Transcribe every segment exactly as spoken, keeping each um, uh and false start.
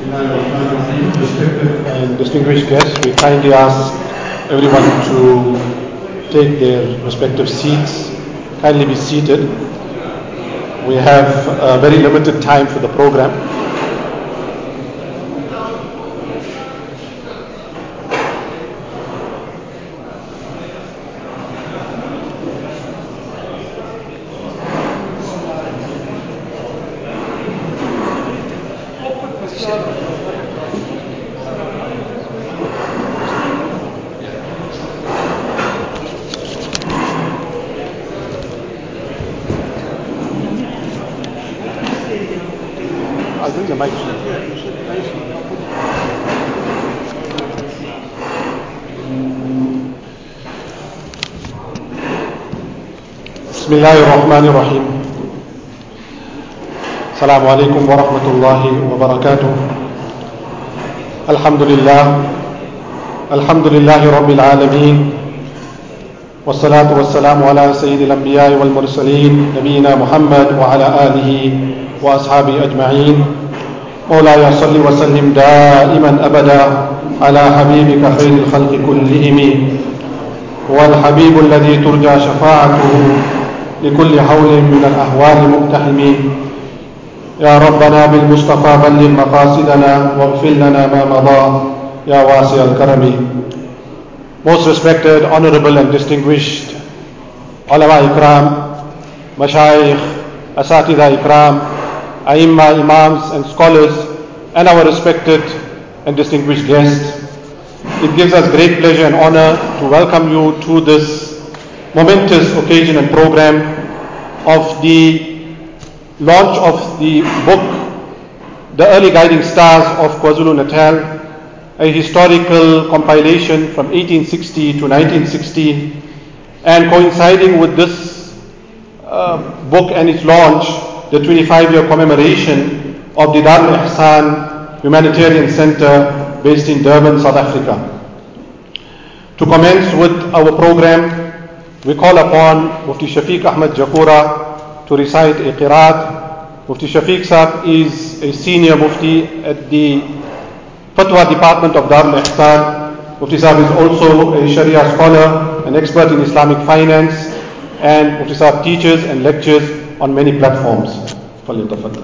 Respected and distinguished guests, we kindly ask everyone to take their respective seats. Kindly be seated. We have a very limited time for the program. I'll bring the mic. Bismillahir Rahmanir Rahim. Assalamu alaikum wa rahmatullahi wa barakatuh. Alhamdulillah. Alhamdulillahi Rabbil Alameen. والصلاة والسلام على سيد الأنبياء والمرسلين نبينا محمد وعلى آله وأصحابه أجمعين. مولاي صل وسلم دائما أبدا على حبيبك خير الخلق كلهم والحبيب الذي ترجى شفاعته لكل حول من الأهوال مقتحم. يا ربنا بالمصطفى بلغ مقاصدنا واغفر لنا ما مضى يا واسع الكرم. Most respected, honorable and distinguished ulama ikram, mashayikh, asatidha ikram, aimma, imams and scholars, and our respected and distinguished guests, it gives us great pleasure and honor to welcome you to this momentous occasion and program of the launch of the book, The Early Guiding Stars of KwaZulu-Natal, a historical compilation from eighteen sixty to nineteen sixty, and coinciding with this uh, book and its launch, the twenty-five year commemoration of the Dar al-Ihsan Humanitarian Center based in Durban, South Africa. To commence with our program, we call upon Mufti Shafiq Ahmed Jakura to recite a qiraat. Mufti Shafiq Sahib is a senior Mufti at the Fatwa Department of Dar al-Ihsan. Mufti Sahib is also a Sharia scholar, an expert in Islamic finance, and Mufti Sahib teaches and lectures on many platforms. فليتفضل.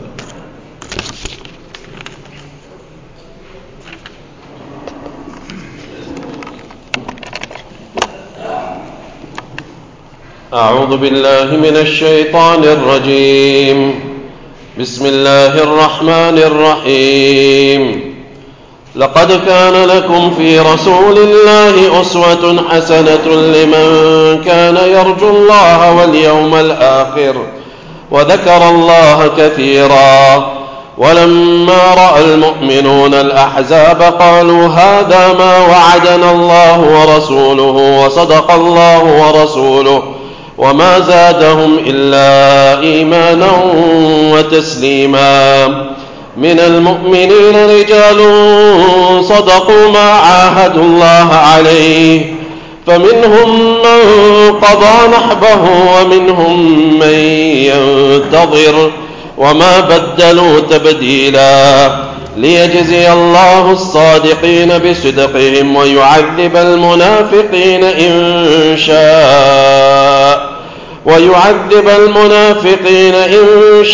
أعوذ بالله من الشيطان الرجيم. بسم الله الرحمن الرحيم. لقد كان لكم في رسول الله أسوة حسنة لمن كان يرجو الله واليوم الآخر وذكر الله كثيرا. ولما رأى المؤمنون الأحزاب قالوا هذا ما وعدنا الله ورسوله وصدق الله ورسوله وما زادهم إلا إيمانا وتسليما. من المؤمنين رجال صدقوا ما عاهدوا الله عليه فمنهم من قضى نحبه ومنهم من ينتظر وما بدلوا تبديلا. ليجزي الله الصادقين بصدقهم ويعذب المنافقين إن شاء ويعذب المنافقين إن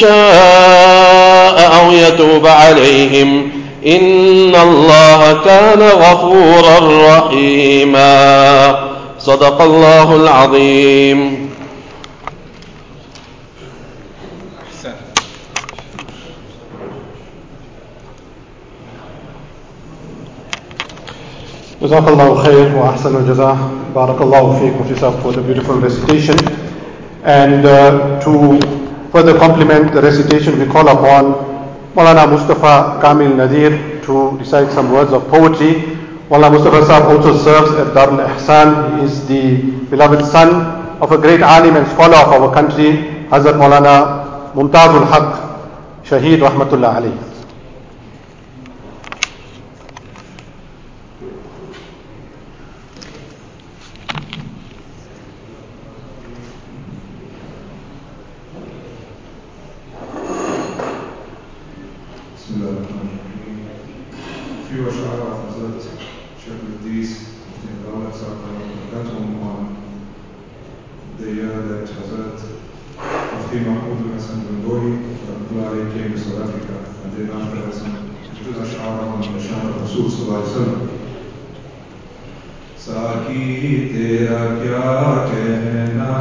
شاء أو يتوب عليهم إن الله كان غفورا رحيما. صدق الله العظيم. Jazakallahu khair wa ahsanul jazah. Barakallahu feek, Mufti Sahib, for the beautiful recitation. And uh, to further complement the recitation, we call upon Maulana Mustafa Kamil Nadir to recite some words of poetry. Maulana Mustafa Sahib also serves at Dar al-Ihsan. He is the beloved son of a great alim and scholar of our country, Hazrat Maulana Mumtazul Haq, Shaheed Rahmatullah alayhi. بسم الله الرحمن الرحيم. few ash'ar of Hazrat Sheikh Mudees in Dawlat Sahib on the year that Hazrat Mufti Mahmoud Hassan Gangohi came to South Africa, and then after that some little ash'ar on the Shan of Rasul Sallallahu Alaihi Wasallam. Saki tera kya kehna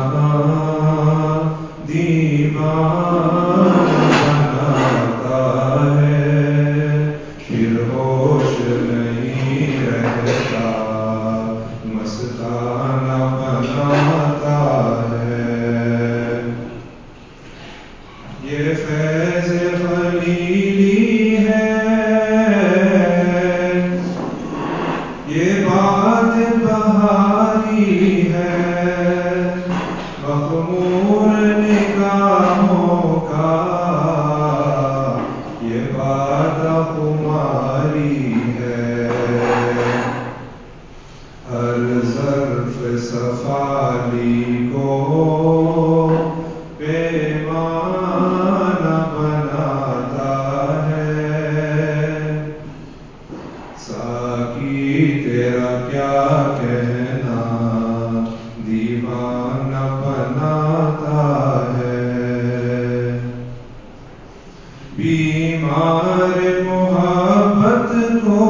दीवाना बनाता है, फिर होश नहीं रहता, मस्ताना बनाता है। ये फैज़ खलीली है, ये बात बहारी है, मखमूर निगाहों का ये वादा खुमारी है। हर ज़र्फ़ सफ़ाली को पैमाना बनाता है। साकी तेरा क्या कहना दीवाना बनाता है। बीमार मोहब्बत को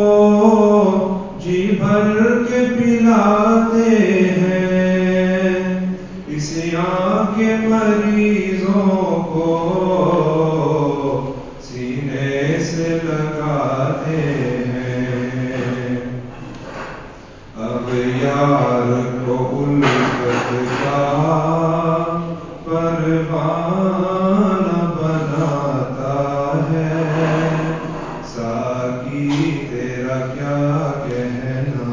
जी भर के पिलाते हैं, इस आँख के मरीजों को सीने से लगाते हैं। अब यार को उल्फत का परवाना बनाता है। साकी तेरा क्या कहना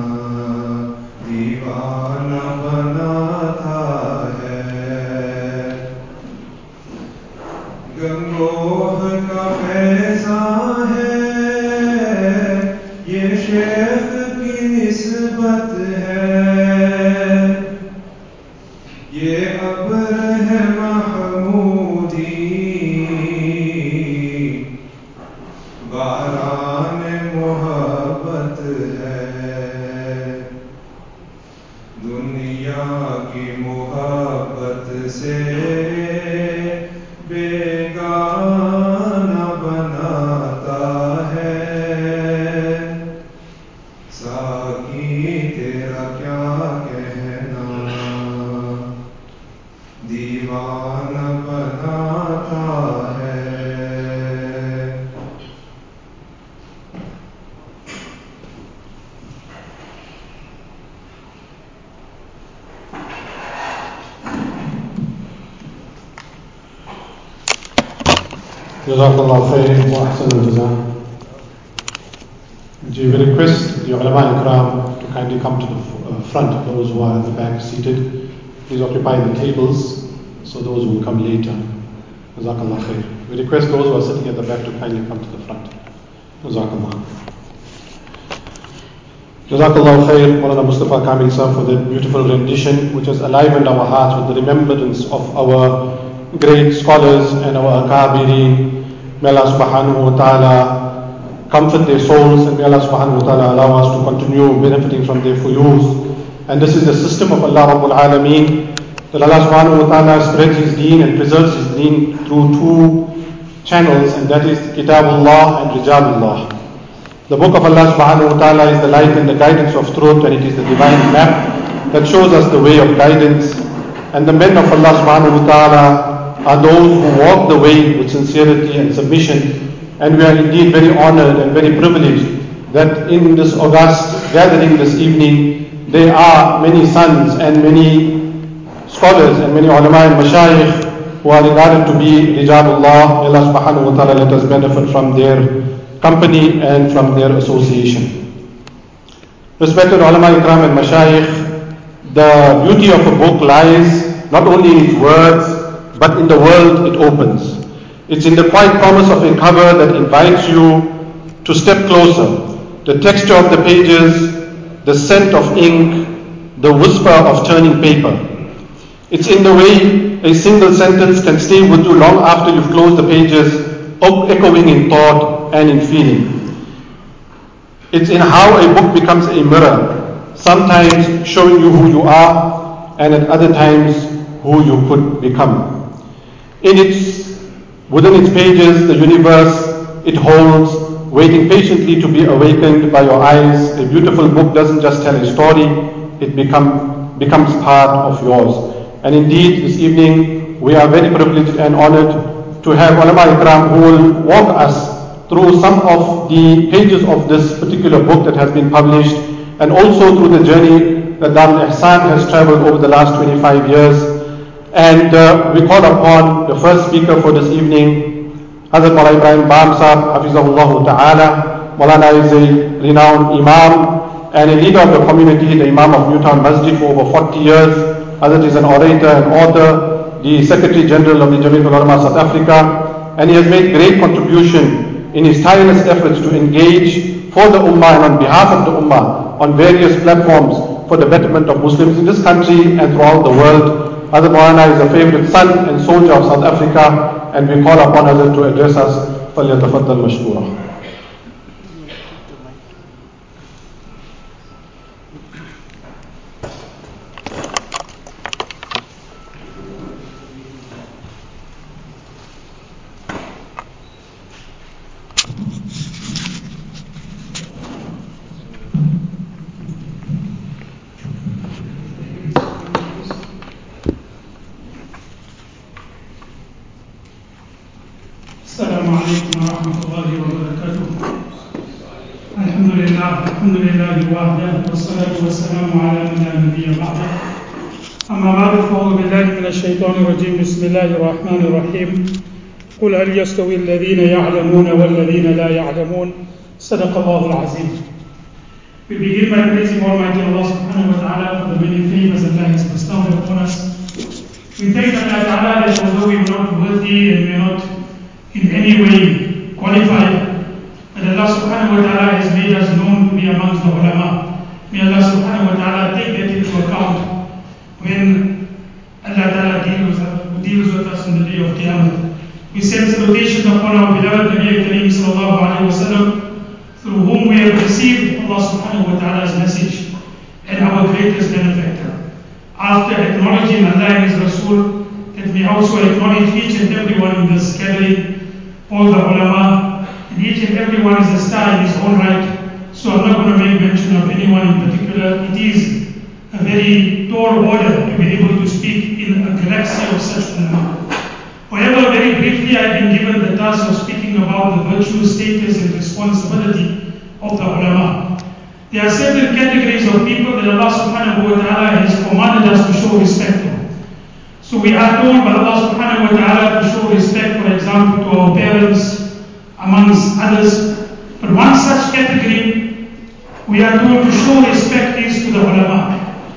दीवाना बनाता है। गंगोह का फैज़ां है, ये शेख की निस्बत है, ये अब्र है महमूदी, बारान मोहब्बत है। दुनिया की मोहब्बत से बेगाना बनाता है। साकी तेरा क्या कहना दीवाना बनाता है। Jazakallah khair wa ahsan al-jazaa. We request the ulama ikram to kindly come to the uh, front, those who are at the back seated. Please occupy the tables, so those who will come later. Jazakallah khair. We request those who are sitting at the back to kindly come to the front. Jazakallah. Jazakallah khair, Maulana Mustafa Kamil sir, for that beautiful rendition which has alivened our hearts with the remembrance of our great scholars and our akabirin. May Allah subhanahu wa ta'ala comfort their souls, and may Allah subhanahu wa ta'ala allow us to continue benefiting from their fuyuz. And this is the system of Allah Rabbul Alameen, that Allah subhanahu wa ta'ala spreads His deen and preserves His deen through two channels, and that is Kitabullah and Rijalullah. The book of Allah subhanahu wa ta'ala is the light and the guidance of truth, and it is the divine map that shows us the way of guidance. And the men of Allah subhanahu wa ta'ala are those who walk the way with sincerity and submission. And we are indeed very honored and very privileged that in this august gathering this evening, there are many sons and many scholars and many ulama and mashayikh who are regarded to be Rijalullah. Allah subhanahu wa ta'ala let us benefit from their company and from their association. Respected ulama ikram and mashayikh, the beauty of a book lies not only in its words, but in the world it opens. It's in the quiet promise of a cover that invites you to step closer. The texture of the pages, the scent of ink, the whisper of turning paper. It's in the way a single sentence can stay with you long after you've closed the pages, echoing in thought and in feeling. It's in how a book becomes a mirror, sometimes showing you who you are, and at other times who you could become. In its, within its pages, the universe it holds, waiting patiently to be awakened by your eyes. A beautiful book doesn't just tell a story, it become, becomes part of yours. And indeed, this evening, we are very privileged and honored to have ulama ikram who will walk us through some of the pages of this particular book that has been published, and also through the journey that Darul Ihsan has traveled over the last twenty-five years. And uh, we call upon the first speaker for this evening, Hazrat Maulana Ibrahim Bam Sahib, Hafizahullah Ta'ala. Maulana is a renowned Imam and a leader of the community, the Imam of Newtown Masjid for over forty years. Hazrat is an orator and author, the Secretary General of the Jamiat Ulama South Africa, and he has made great contribution in his tireless efforts to engage for the Ummah and on behalf of the Ummah on various platforms for the betterment of Muslims in this country and throughout the world. Hazrat Maulana is a favorite son and soldier of South Africa, and we call upon Hazrat to address us. فَلْيَتَفَضَّلْ مَشْكُورًا. السلام عليكم ورحمة الله وبركاته. الحمد لله الحمد لله وحده والصلاة والسلام على من لا نبي بعده. أما بعد فأعوذ بالله من الشيطان الرجيم. بسم الله الرحمن الرحيم. قل هل يستوي الذين يعلمون والذين لا يعلمون. صدق الله العظيم. We begin by praising Almighty Allah subhanahu wa ta'ala for the many favors Allah has bestowed upon us. We thank Allah ta'ala that although we are not worthy and we are not in any way qualified, but Allah subhanahu wa ta'ala has made us known to be amongst the ulama. May Allah subhanahu wa ta'ala take that into account when Allah ta'ala deals, deals with us on the day of Qiyamah. We send salutations upon our beloved Nabi Kareem sallallahu alayhi wa sallam, through whom we have received Allah subhanahu wa ta'ala's message and our greatest benefactor. After acknowledging Allah and His Rasul, that we also acknowledge each and everyone in this gathering, all the ulama, and each and everyone is a star in his own right. So I'm not going to make mention of anyone in particular. It is a very tall order to be able to speak in a galaxy of such ulama. However, very briefly, I've been given the task of speaking about the virtue, status, and responsibility of the ulama. There are certain categories of people that Allah subhanahu wa ta'ala has commanded us to show respect to. So we are told by Allah subhanahu wa ta'ala to show respect, for example, to our parents, amongst others. But one such category we are told to show respect is to the ulama.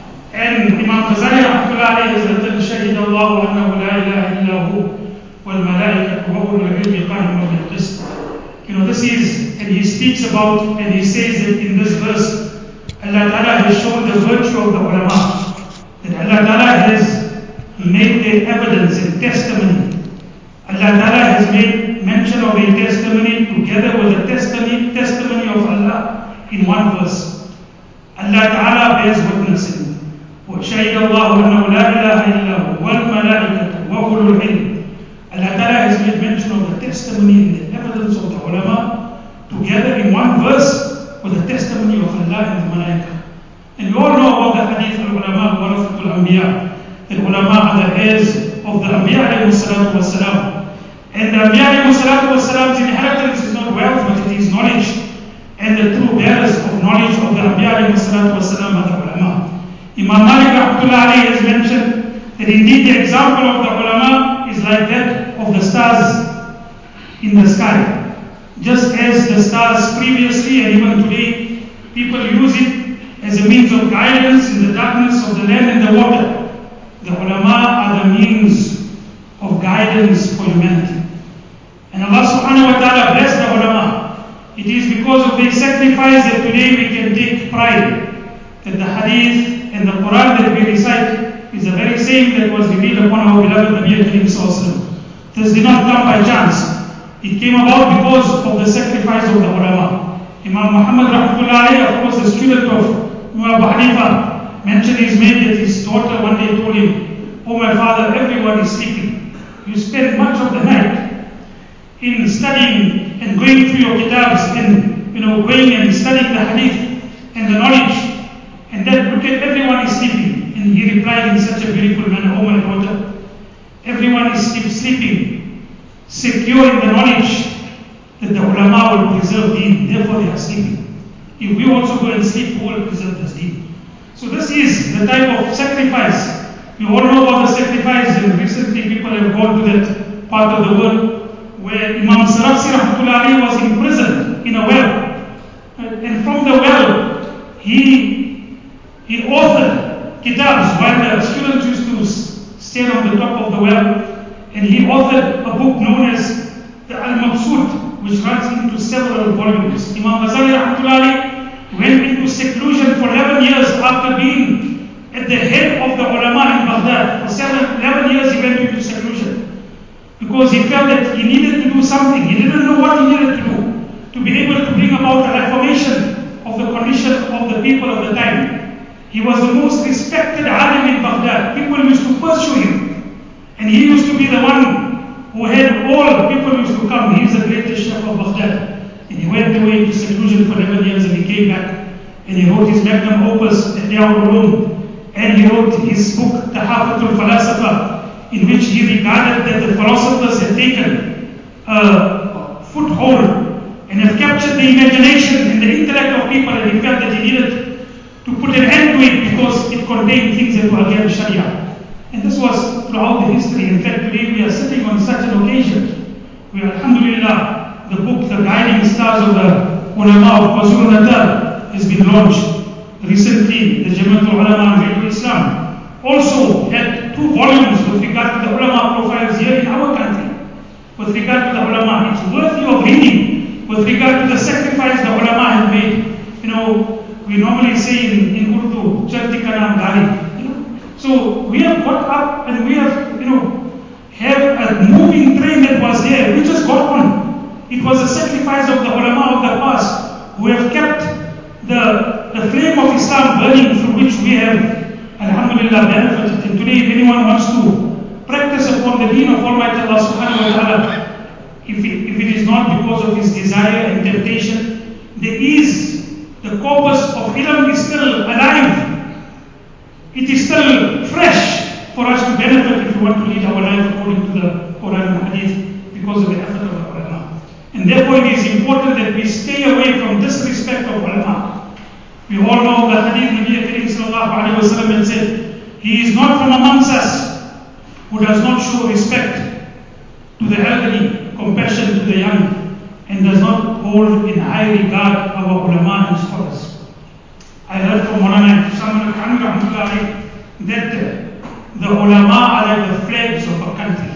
And Imam Ghazali rahmatullah has written, شَهِدَ اللَّهُ أَنَّهُ لَا إِلَهَ إِلَّا هُوَ وَالْمَلَائِكَةُ وَأُولُو الْعِلْمِ قَائِمًا بِالْقِسْطِ. You know, this is, and he speaks about, and he says that in this verse, Allah ta'ala has shown the virtue of the ulama. That Allah ta'ala has made their evidence and testimony. Allah Ta'ala has made mention of a testimony together with the testimony, testimony of Allah in one verse. Allah Ta'ala bears witness in وَشَهِدَ اللَّهُ أَنَّهُ لَا إِلَهَ إِلَّا هُوَ وَالْمَلَائِكَةُ وَأُولُو الْعِلْمِ. Allah Ta'ala has made mention of the testimony and the evidence of the ulama together in one verse with the testimony of Allah and the malaika. And you all know about the hadith al-ulama warathatul anbiya. The ulama are the heirs of the Anbiya alayhi salatu wasalam. And the Anbiya alayhi salatu wasalam's inheritance is not wealth, but it is knowledge. And the true bearers of knowledge of the Anbiya alayhi salatu wasalam are the ulama. Imam Malik rahmatullah alayhi has mentioned that indeed the example of the ulama is like that of the stars in the sky. Just as the stars previously and even today, people use it as a means of guidance in the darkness of the land and the water. The ulama are the means of guidance for humanity. And Allah subhanahu wa ta'ala blessed the ulama. It is because of their sacrifice that today we can take pride that the hadith and the Quran that we recite is the very same that was revealed upon our beloved Nabi Kareem sallallahu alaihi wasallam. This did not come by chance. It came about because of the sacrifice of the ulama. Imam Muhammad Rahmatullah alayhi, of course, the student of Imam Abu Hanifa, mentioned his maid that his daughter one day told him, "Oh my father, everyone is sleeping. You spend much of the night in studying and going through your kitabs and, you know, going and studying the hadith and the knowledge. And then look at everyone is sleeping." And he replied in such a beautiful manner, "Oh my daughter, everyone is sleep, sleeping, secure in the knowledge that the ulama will preserve deen, therefore they are sleeping. If we also go and sleep, who will preserve this deen?" So this is the type of sacrifice. We all know about the sacrifice, and recently people have gone to that part of the world where Imam Sarakhsi Rahmatullah alayhi was imprisoned in a well. And from the well, he, he authored kitabs while the students used to stand on the top of the well, and he authored a book known as the Al-Mabsut, which runs into several volumes. Imam Ghazali Rahmatullah alayhi went into seclusion for eleven years after being at the head of the ulama in Baghdad. For seven, eleven years he went into seclusion because he felt that he needed to do something. He didn't know what he needed to do to be able to bring about a reformation of the condition of the people of the time. He was the most respected alim in Baghdad. People used to pursue him, and he used to be the one who had all people used to come. He is the greatest sheikh of Baghdad, and he went away into seclusion for eleven years, and he came back and he wrote his magnum opus, Ihya'ul Ulum, and he wrote his book Tahafatul Falasifa, in which he regarded that the philosophers had taken a foothold and have captured the imagination and the intellect of people, and he felt that he needed to put an end to it because it contained things that were against Sharia. And this was throughout the history. In fact, today we are sitting on such an occasion where, alhamdulillah, the book, The Guiding Stars of the Ulama of KwaZulu-Natal, has been launched. Recently, the Jamaat Ulama and Radiul Islam also had two volumes with regard to the ulama profiles here in our country. With regard to the ulama, it's worthy of reading with regard to the sacrifice the ulama have made. You know, we normally say in, in Urdu, Charti ka naam gari. You know, so we have got up and we have, you know, have a moving train that was there. We just got on. It was a sacrifice of the ulama of the past who have kept the, the flame of Islam burning, through which we have, alhamdulillah, benefited. And today, if anyone wants to practice upon the deen of Almighty Allah subhanahu wa ta'ala, if it, if it is not because of his desire and temptation, there is, the corpus of ilm is still alive. It is still fresh for us to benefit if we want to lead our life according to the Quran and Hadith, because of the effort of the ulama. And therefore it is important that we stay away from disrespect of ulama. We all know the hadith Nabi Kareem sallallahu alayhi wa sallam had said, "He is not from amongst us who does not show respect to the elderly, compassion to the young, and does not hold in high regard our ulama and scholars." I heard from Maulana Hisham al-Khan rahmatullahi that the ulama are like the flags of a country.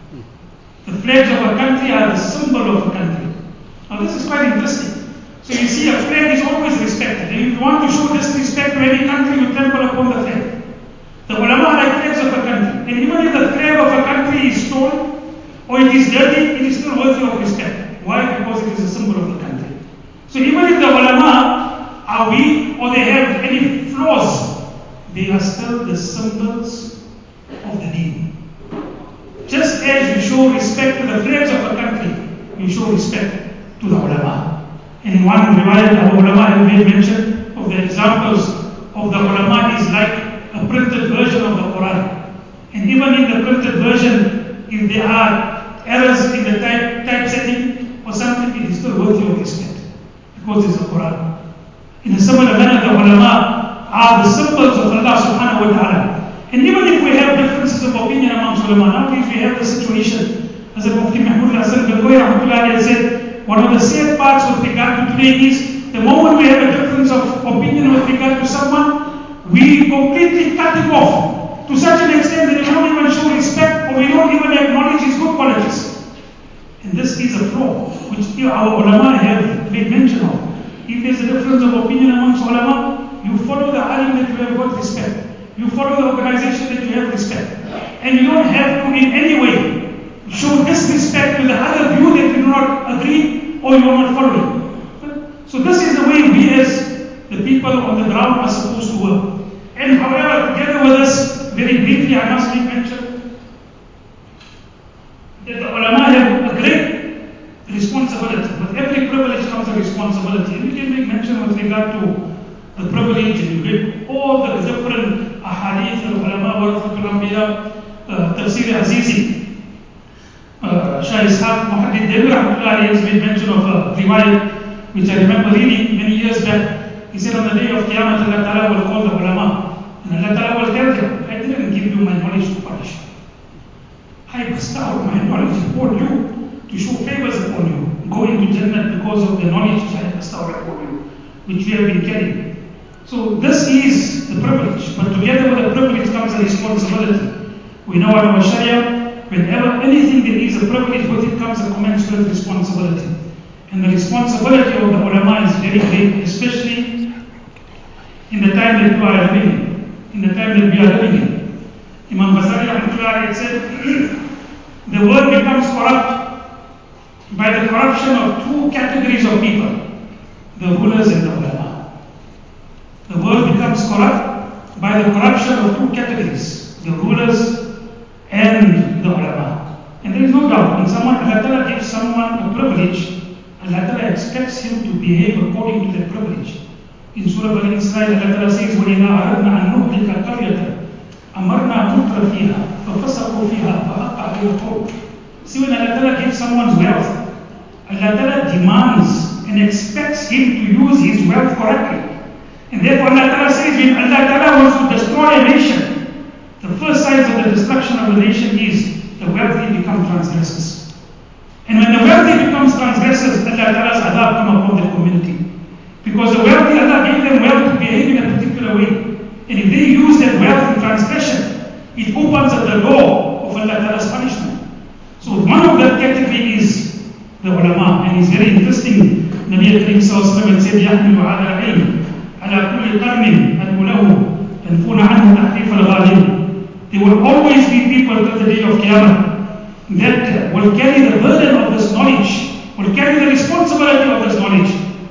The flags of a country are the symbol of a country. Now this is quite interesting. So you see, a flag is always respected. And if you want to show disrespect to any country, you trample upon the flag. The ulama are like flags of a country. And even if the flag of a country is torn or it is dirty, it is still worthy of respect. Why? Because it is a symbol of the country. So even if the ulama are weak or they have any flaws, they are still the symbols of the deen. Just as you show respect to the flags of a country, you show respect to the ulama. In one riwayat, our ulama have made mention of the examples of the ulama is like a printed version of the Quran. And even in the printed version, if there are errors in the type typesetting or something, it is still worthy of respect because it's the Quran. In a similar manner, the ulama are the symbols of Allah subhanahu wa ta'ala. And even if we have differences of opinion amongst ulama, nowadays we have the situation, as Mufti Mahmud Hassan Gangohi rahmatullahi said, one of the sad parts with regard to today is the moment we have a difference of opinion with regard to someone, we completely cut him off to such an extent that we don't even show respect or we don't even acknowledge his good qualities. And this is a flaw which our ulama have made mention of. If there's a difference of opinion amongst ulama, you follow the alim that you have got respect. You follow the organization that you have respect. And you don't have to in any way show disrespect to the other view that you do not agree or you are not following. So this is people on the ground are supposed to work. And however, together with this, very briefly, I must make mention that the ulama have a great responsibility. With every privilege comes a responsibility. And we can make mention with regard to the privilege, and you read all the different ahadith, al-ulama, warafatul anbiya, uh, tafsir Azizi. Uh, Shah Ishaq Muhaddith Devi Rahmatullah has made mention of a riwayat which I remember reading many years back. He said on the day of Qiyamah, Allah Ta'ala will call the ulama, and Allah Ta'ala will tell them, I didn't give you my knowledge to punish. I bestowed my knowledge upon you to show favors upon you. Go into Jannah because of the knowledge which I bestowed upon you, which you have been carrying. So this is the privilege, but together with the privilege comes a responsibility. We know in our Sharia, whenever anything there is a privilege, with it comes a commensurate responsibility. And the responsibility of the ulama is very great, especially in the time that we are living in. In the time that we are living in. Imam Ghazali Rahmatullah had said, the world becomes corrupt by the corruption of two categories of people, the rulers and the ulama. The world becomes corrupt by the corruption of two categories, the rulers and the ulama. And there is no doubt, when someone, Allah Ta'ala gives someone a privilege, Allah Ta'ala expects him to behave according to that privilege. In Surah Bani Israel, Allah Ta'ala says, وَإِذَا أَرَدْنَا أَن نُهْلِكَ قَرْيَةً أَمَرْنَا مُتْرَ فِيهَا فَفَسَقُوا فِيهَا فَحَقَّ عَلَيْهَا الْقَوْلُ. See, when Allah Ta'ala gives someone's wealth, Allah Ta'ala demands and expects him to use his wealth correctly. And therefore Allah Ta'ala says, when Allah Ta'ala wants to destroy a nation, the first signs of the destruction of the nation is the wealthy become transgressors. And when the wealthy becomes transgressors, Allah Ta'ala's adab come upon the community. Because the wealthy, Allah gave them wealth to behave in a particular way. And if they use that wealth in transgression, it opens up the door of Allah Ta'ala's punishment. So one of that category is the ulama. And it's very interesting. Nabi Karim Sallallahu Alaihi Wasallam said, يَحْمِلُ عَلَى الْعِلْمِ على كل قرن أدعو له ينفون عنه تحريف الغالين. There will always be people till the day of Qiyamah that will carry the burden of this knowledge, will carry the responsibility of this knowledge.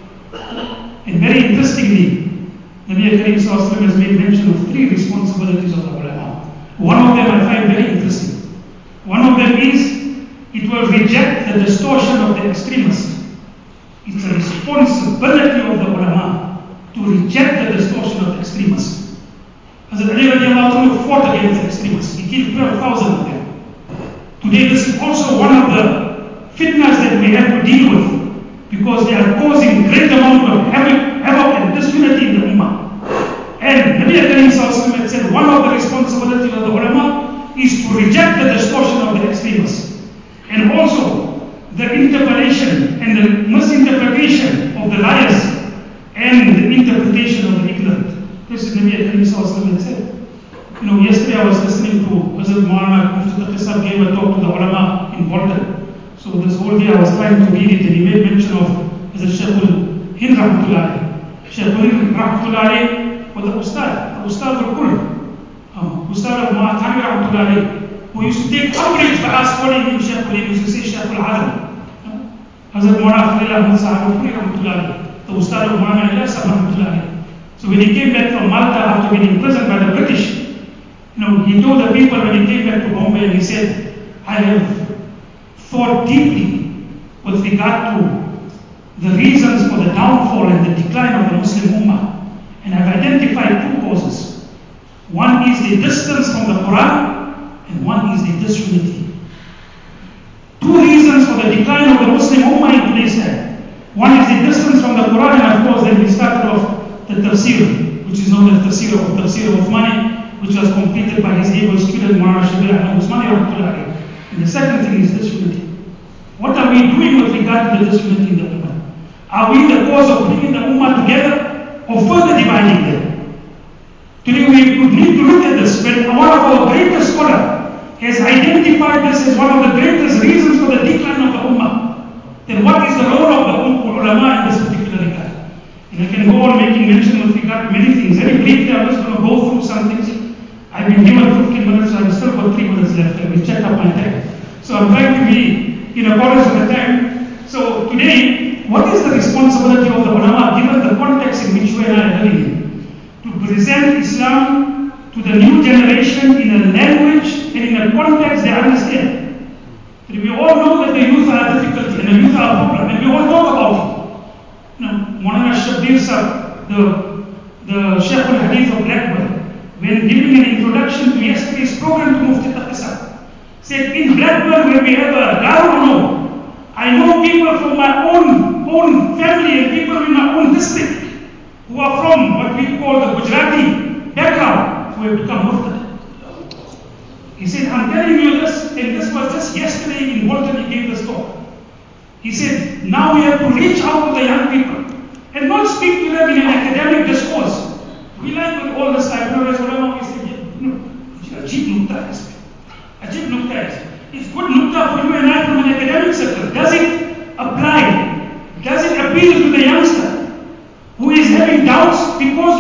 And very interestingly, Nabi Karim Sallallahu Alaihi Wasallam has made mention of three responsibilities of the ulama. One of them I find very interesting. One of them is it will reject the distortion of the extremists. It's a responsibility of the ulama to reject the distortion of the extremists. Hazrat Ali radiallahu anhu fought against the extremists. He killed twelve thousand of them. Today this is also one of the fitnas that we have to deal with, because they are causing great amount of havoc, havoc and disunity in the ummah. And Nabi Karim Sallallahu Alaihi Wasallam said one of the responsibilities of the ulama is to reject the distortion of the extremists. And also the interpolation and the misinterpretation of the liars and the interpretation of the ignorant. This is Nabi Karim Sallallahu Alaihi Wasallam said. You know, yesterday I was listening to Hazrat Maulana Mufti Taqi Sahib gave a talk to the ulama in Bolton. So this whole day I was trying to read it, and he made mention of Hazrat Shaykhul Hind Rahmatullah. Shaykhul Hind Rahmatullah was the Ustad, the Ustad al-Kul, um, Ustad al-Mu'atami Rahmatullah, who used to take umbrage by us calling him Shaykhul Hind, used to say Shaykhul Alam. Hazrat Maulana Khalil Ahmad Sahib Rahmatullah, the Ustad of Muhammad Ilyas Rahmatullah. So when he came back from Malta after being imprisoned by the British, you know, he told the people when he came back to Bombay, and he said, I have thought deeply with regard to the reasons for the downfall and the decline of the Muslim Ummah, and I've identified two causes. One is the distance from the Quran, and one is the disunity. Two reasons for the decline of the Muslim Ummah in today's time. One is the distance from the Quran, and of course then we started off the tafsir, which is known as tafsir of tafsir of Uthmani, which was completed by his able student Maulana Shabir Ahmad Usmani Rahmatullah. And the second thing is disunity. What are we doing with regard to the disunity in the Ummah? Are we the cause of bringing the Ummah together or further dividing them? Today we would need to look at this. When one of our greatest scholars has identified this as one of the greatest reasons for the decline of the Ummah, then what is the role of the ulama in this particular regard? And I can go on making mention with regard to many things. Very briefly, I'm just going to go through some things. I've been given fifteen minutes, so I've still got three minutes left. I will check up my time. So I'm trying to be in accordance with the time. So today, what is the responsibility of the ulama given the context in which we are living the new generation in a language and in a context they understand. And we all know that the youth are a difficulty and the youth are a problem, and we all talk about it. You know, Maulana Shabir Sahib, the, the Sheikh al-Hadith of Blackburn, when giving an introduction to yesterday's program to Mufti Taqi, said, in Blackburn, where we have a Garuno, I know people from my own, own family and people in my own district who are from what we call the Gujarati background who have become Mufti. He said, I'm telling you this, and this was just yesterday in Bolton, he gave this talk. He said, now we have to reach out to the young people and not speak to them in an academic discourse. We like with all this type, you know, as ulama we say, you know, Ajib Nukta is. Ajib Nukta is. It's good Nukta for you and I from an academic circle. Does it apply? Does it appeal to the youngster who is having doubts because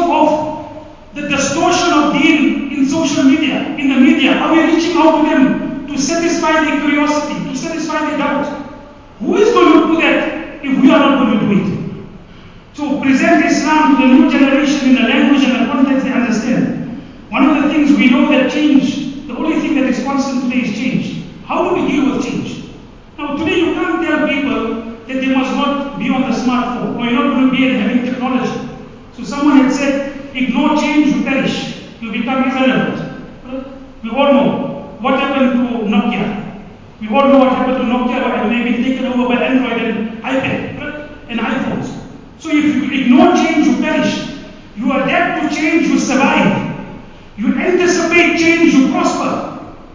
of the distortion of deen in social media, in the media? Are we reaching out to them to satisfy their curiosity, to satisfy their doubt? Who is going to do that if we are not going to do it? To present Islam to the new generation in a language and a context they understand. One of the things we know that change, the only thing that is constant today is change. How do we deal with change? Now today you can't tell people that they must not be on the smartphone or you're not going to be having technology. So someone had said, ignore change, you perish. You become irrelevant. We all know what happened to Nokia. We all know what happened to Nokia and they've been taken over by Android and iPad and iPhones. So if you ignore change, you perish. You adapt to change, you survive. You anticipate change, you prosper.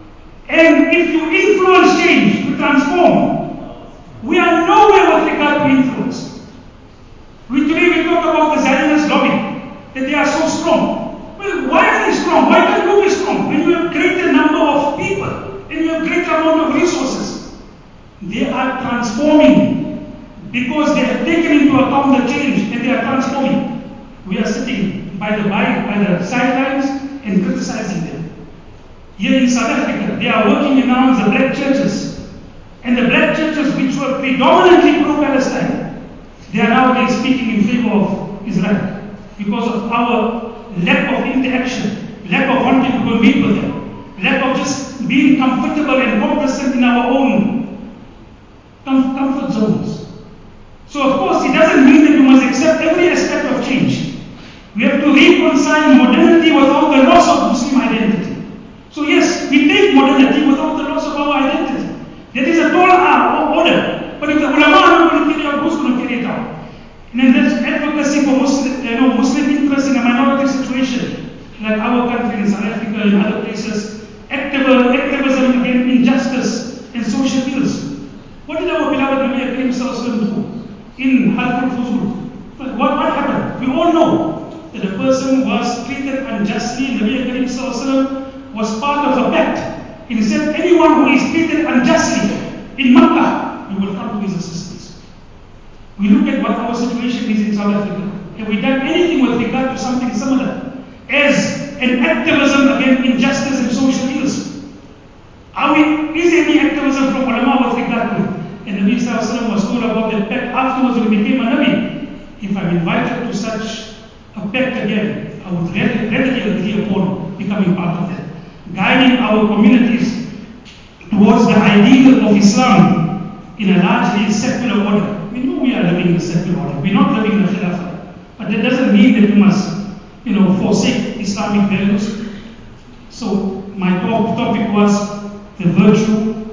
And if you influence change, you transform. We are nowhere with regard to influence. We today we talk about the Zionist lobby, that they are so strong. Well, why are they strong? Why can't you be strong? When you have greater number of people and you have greater amount of resources, they are transforming. Because they have taken into account the change and they are transforming. We are sitting by the by, by the sidelines and criticizing them. Here in South Africa, they are working in arms the black churches. And the black churches which were predominantly pro-Palestine, they are nowadays speaking in favor of Israel. Because of our lack of interaction, lack of wanting to go meet with them, lack of just being comfortable and complacent in our own com- comfort zones. So of course, it doesn't mean that we must accept every aspect of change. We have to reconcile modernity without the loss of Muslim identity. So yes, we take modernity without the loss of our identity. That is a tall order. But if the ulama are not going to carry out, who's going to carry it out? And then there's advocacy for Muslim, you know, Muslim interests in a minority situation, like our country in South Africa and other places. Activism, activism against injustice and social ills. What did our beloved Nabi Karim Sallallahu Alaihi Wasallam do? In Halful Fuzul. What, what happened? We all know that a person was treated unjustly. Nabi Karim Sallallahu Alaihi Wasallam was part of a pact. He said, anyone who is treated unjustly in Makkah, we will come to his assistance. We look at what our situation is in South Africa. Have we done anything with regard to something similar as an activism against injustice and social ills? Are we, is any activism from ulama with regard to it? And Nabi Sallallahu Alaihi Wasallam was told about that pact afterwards when he became a Nabi. If I'm invited to such a pact again, I would readily agree upon becoming part of that. Guiding our communities towards the ideal of Islam in a largely secular order. We know we are living in a secular order. We're not living in a khilafah. But that doesn't mean that we must, you know, forsake Islamic values. So my top topic was the virtue,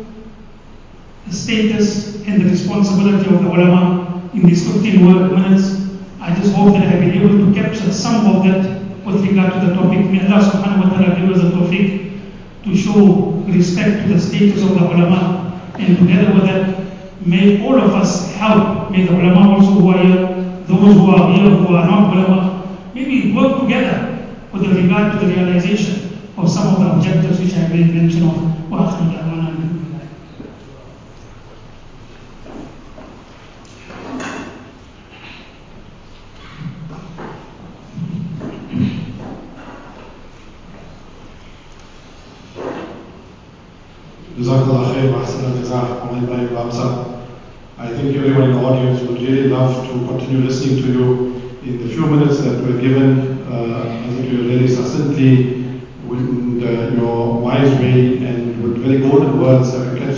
the status and the responsibility of the ulama in these fifteen minutes. I just hope that I have been able to capture some of that with regard to the topic. May Allah subhanahu wa ta'ala give us the tawfiq to show respect to the status of the ulama, and together with that, may all of us help. May the ulama also who are here, those who are here who are not ulama, maybe work together with regard to the realization of some of the objectives which I have made mention of. Wa akhiru da'wana alhamdulillah. Jazakallah khair wa ahsan al-jazaa, Mawlana Ibrahim Ramza. I think everyone in the audience would really love to continue listening to you in the few minutes that we're given. Uh, I think you really succinctly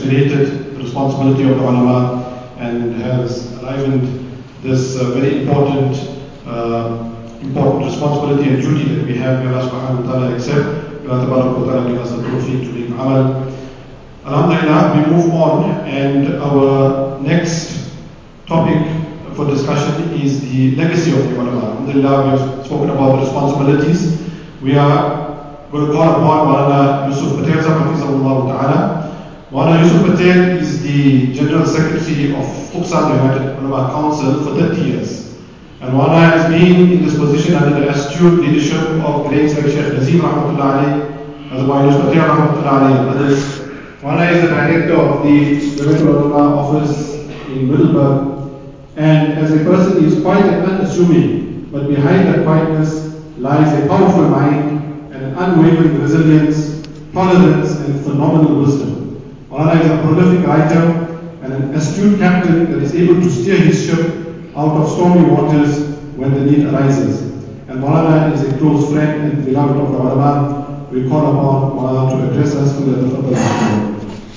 reiterated the responsibility of the ulama and has enlivened this uh, very important uh, important responsibility and duty that we have. May Allah subhanahu wa ta'ala accept. May Allah tabarak wa ta'ala give us the tawfiq to make amal. Alhamdulillah, we move on, and our next topic for discussion is the legacy of the ulama. Alhamdulillah, we have spoken about the responsibilities. We are going to call upon Maulana Yusuf Patel Hafizahullah Ta'ala. Maulana Yusuf Patel is the General Secretary of Fuqsan United Ulama Council for thirty years. And Maulana has been in this position under the astute leadership of greats like Sheikh Nazim Rahmatullah Alayhi, as Maulana Yusuf Patel Rahmatullah Alayhi, and others. Maulana is the director of the Jamiatul Ulama office in Middleburg. And as a person, he is quite unassuming, but behind that quietness lies a powerful mind and an unwavering resilience, tolerance, and phenomenal wisdom. Maulana is a prolific writer and an astute captain that is able to steer his ship out of stormy waters when the need arises. And Maulana is a close friend and beloved of the ulama. We call upon Maulana to address us for the purpose.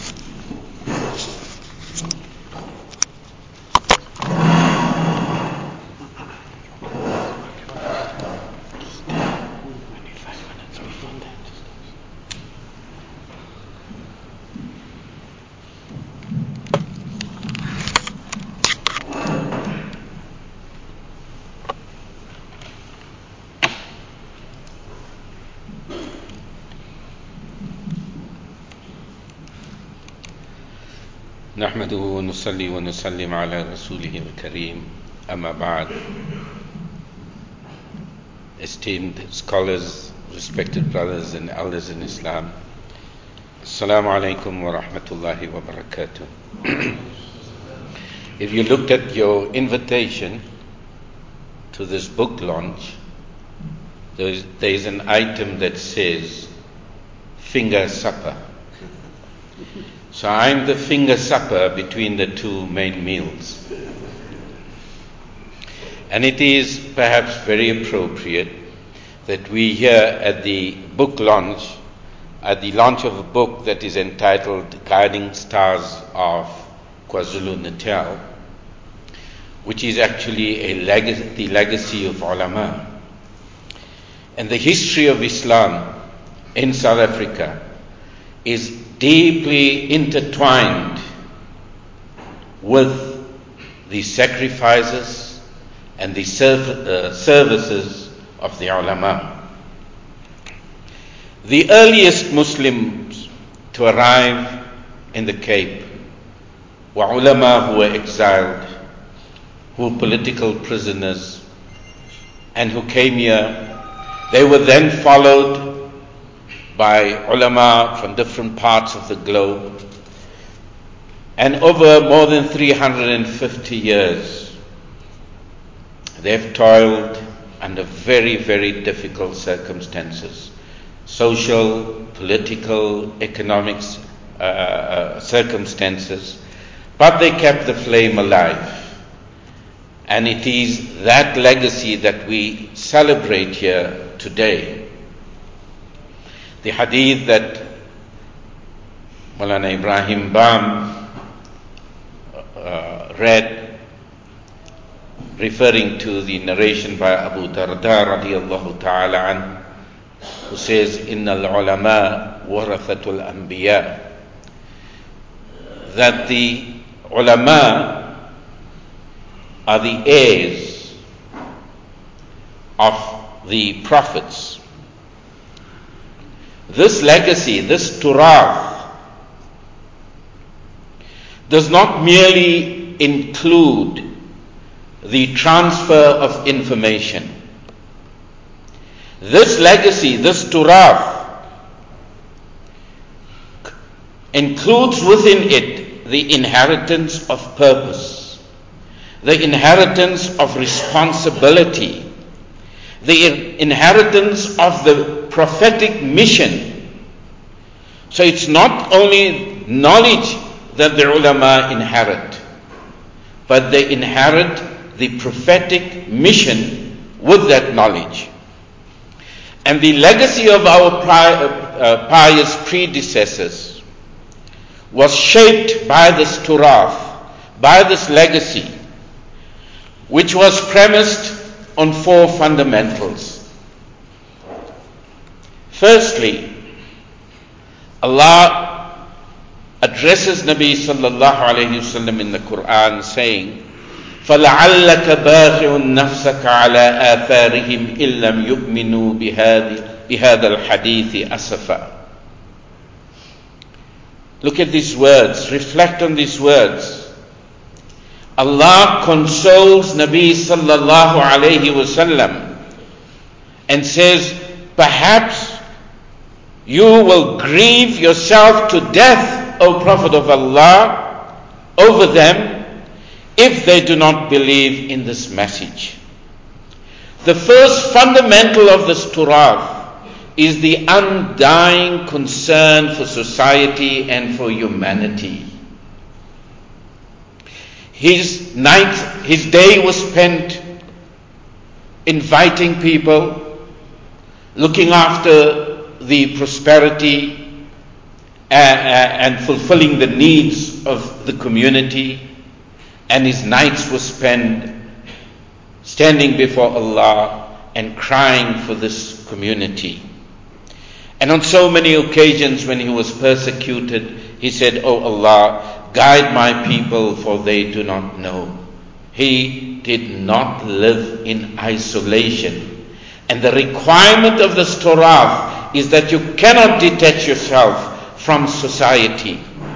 نحمده ونصلي ونسلم على رسوله الكريم أما بعد. Esteemed scholars, respected brothers and elders in Islam, Assalamu alaikum wa rahmatullahi wa barakatuh. If you looked at your invitation to this book launch, there is, there is an item that says finger supper. So I'm the finger supper between the two main meals. And it is perhaps very appropriate that we here at the book launch, at the launch of a book that is entitled Guiding Stars of KwaZulu-Natal, which is actually a legacy, the legacy of ulama. And the history of Islam in South Africa is deeply intertwined with the sacrifices and the serv- uh, services of the ulama. The earliest Muslims to arrive in the Cape were ulama who were exiled, who were political prisoners, and who came here. They were then followed by ulama from different parts of the globe. And over more than three hundred fifty years, they've toiled under very, very difficult circumstances, social, political, economic uh, uh, circumstances, but they kept the flame alive. And it is that legacy that we celebrate here today. The hadith that Maulana Ibrahim Bam uh, read, referring to the narration by Abu Darda radiyallahu ta'ala an, who says, Innal ulama warathatul anbiya, that the ulama are the heirs of the prophets. This legacy, this turath, does not merely include the transfer of information. This legacy, this turath, includes within it the inheritance of purpose, the inheritance of responsibility, the inheritance of the prophetic mission. So it's not only knowledge that the ulama inherit, but they inherit the prophetic mission with that knowledge. And the legacy of our prior, uh, pious predecessors was shaped by this turath, by this legacy, which was premised on four fundamentals. Firstly, Allah addresses Nabi sallallahu alayhi wasallam in the Quran saying, فَلَعَلَّكَ بَاخِعٌ نَفْسَكَ عَلَىٰ آثَارِهِمْ إِن لَّمْ يُؤْمِنُوا بِهَذَا الْحَدِيثِ أَسَفًا. Look at these words, reflect on these words. Allah consoles Nabi sallallahu alayhi wasallam and says, perhaps you will grieve yourself to death, O Prophet of Allah, over them if they do not believe in this message. The first fundamental of this turath is the undying concern for society and for humanity. His night, his day was spent inviting people, looking after the prosperity uh, uh, and fulfilling the needs of the community, and his nights were spent standing before Allah and crying for this community. And on so many occasions when he was persecuted, he said, "Oh Allah, guide my people, for they do not know." He did not live in isolation. And the requirement of this Torah is that you cannot detach yourself from society.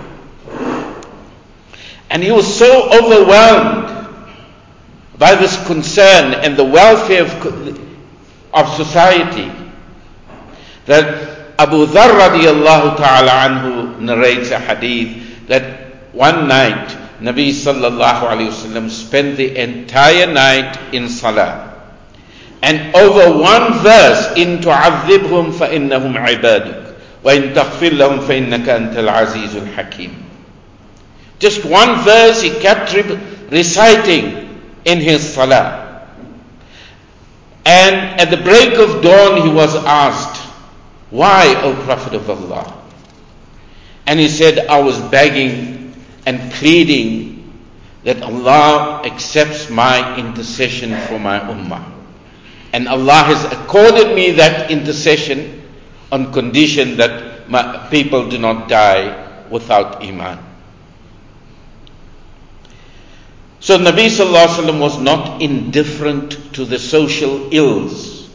And he was so overwhelmed by this concern and the welfare of, of society that Abu Dharr radiallahu ta'ala anhu narrates a hadith that one night Nabi sallallahu alayhi wasallam spent the entire night in salah, and over one verse, in tu'adhibhum fa innahum ibaduk wa in taghfir lahum fa innaka antal azizul hakim. Just one verse he kept re- reciting in his salah. And at the break of dawn he was asked, "Why, O Prophet of Allah?" And he said, "I was begging and pleading that Allah accepts my intercession for my ummah. And Allah has accorded me that intercession on condition that my people do not die without iman." So Nabi sallallahu alaihi wasallam was not indifferent to the social ills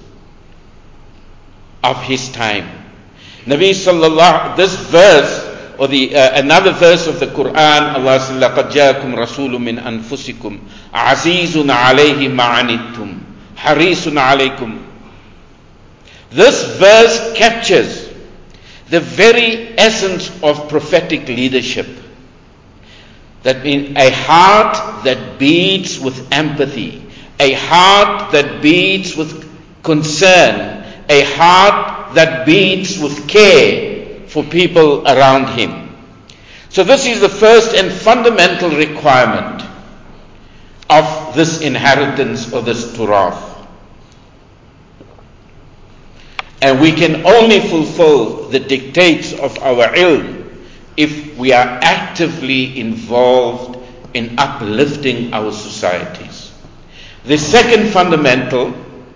of his time. Nabi sallallahu, this verse, or the uh, another verse of the Quran, Allah says, "Laqad ja'akum rasulun min anfusikum, azizun alayhi ma anittum, harisun alaykum." This verse captures the very essence of prophetic leadership. That means a heart that beats with empathy, a heart that beats with concern, a heart that beats with care for people around him. So this is the first and fundamental requirement of this inheritance or this turath. And we can only fulfill the dictates of our ilm if we are actively involved in uplifting our societies. The second fundamental,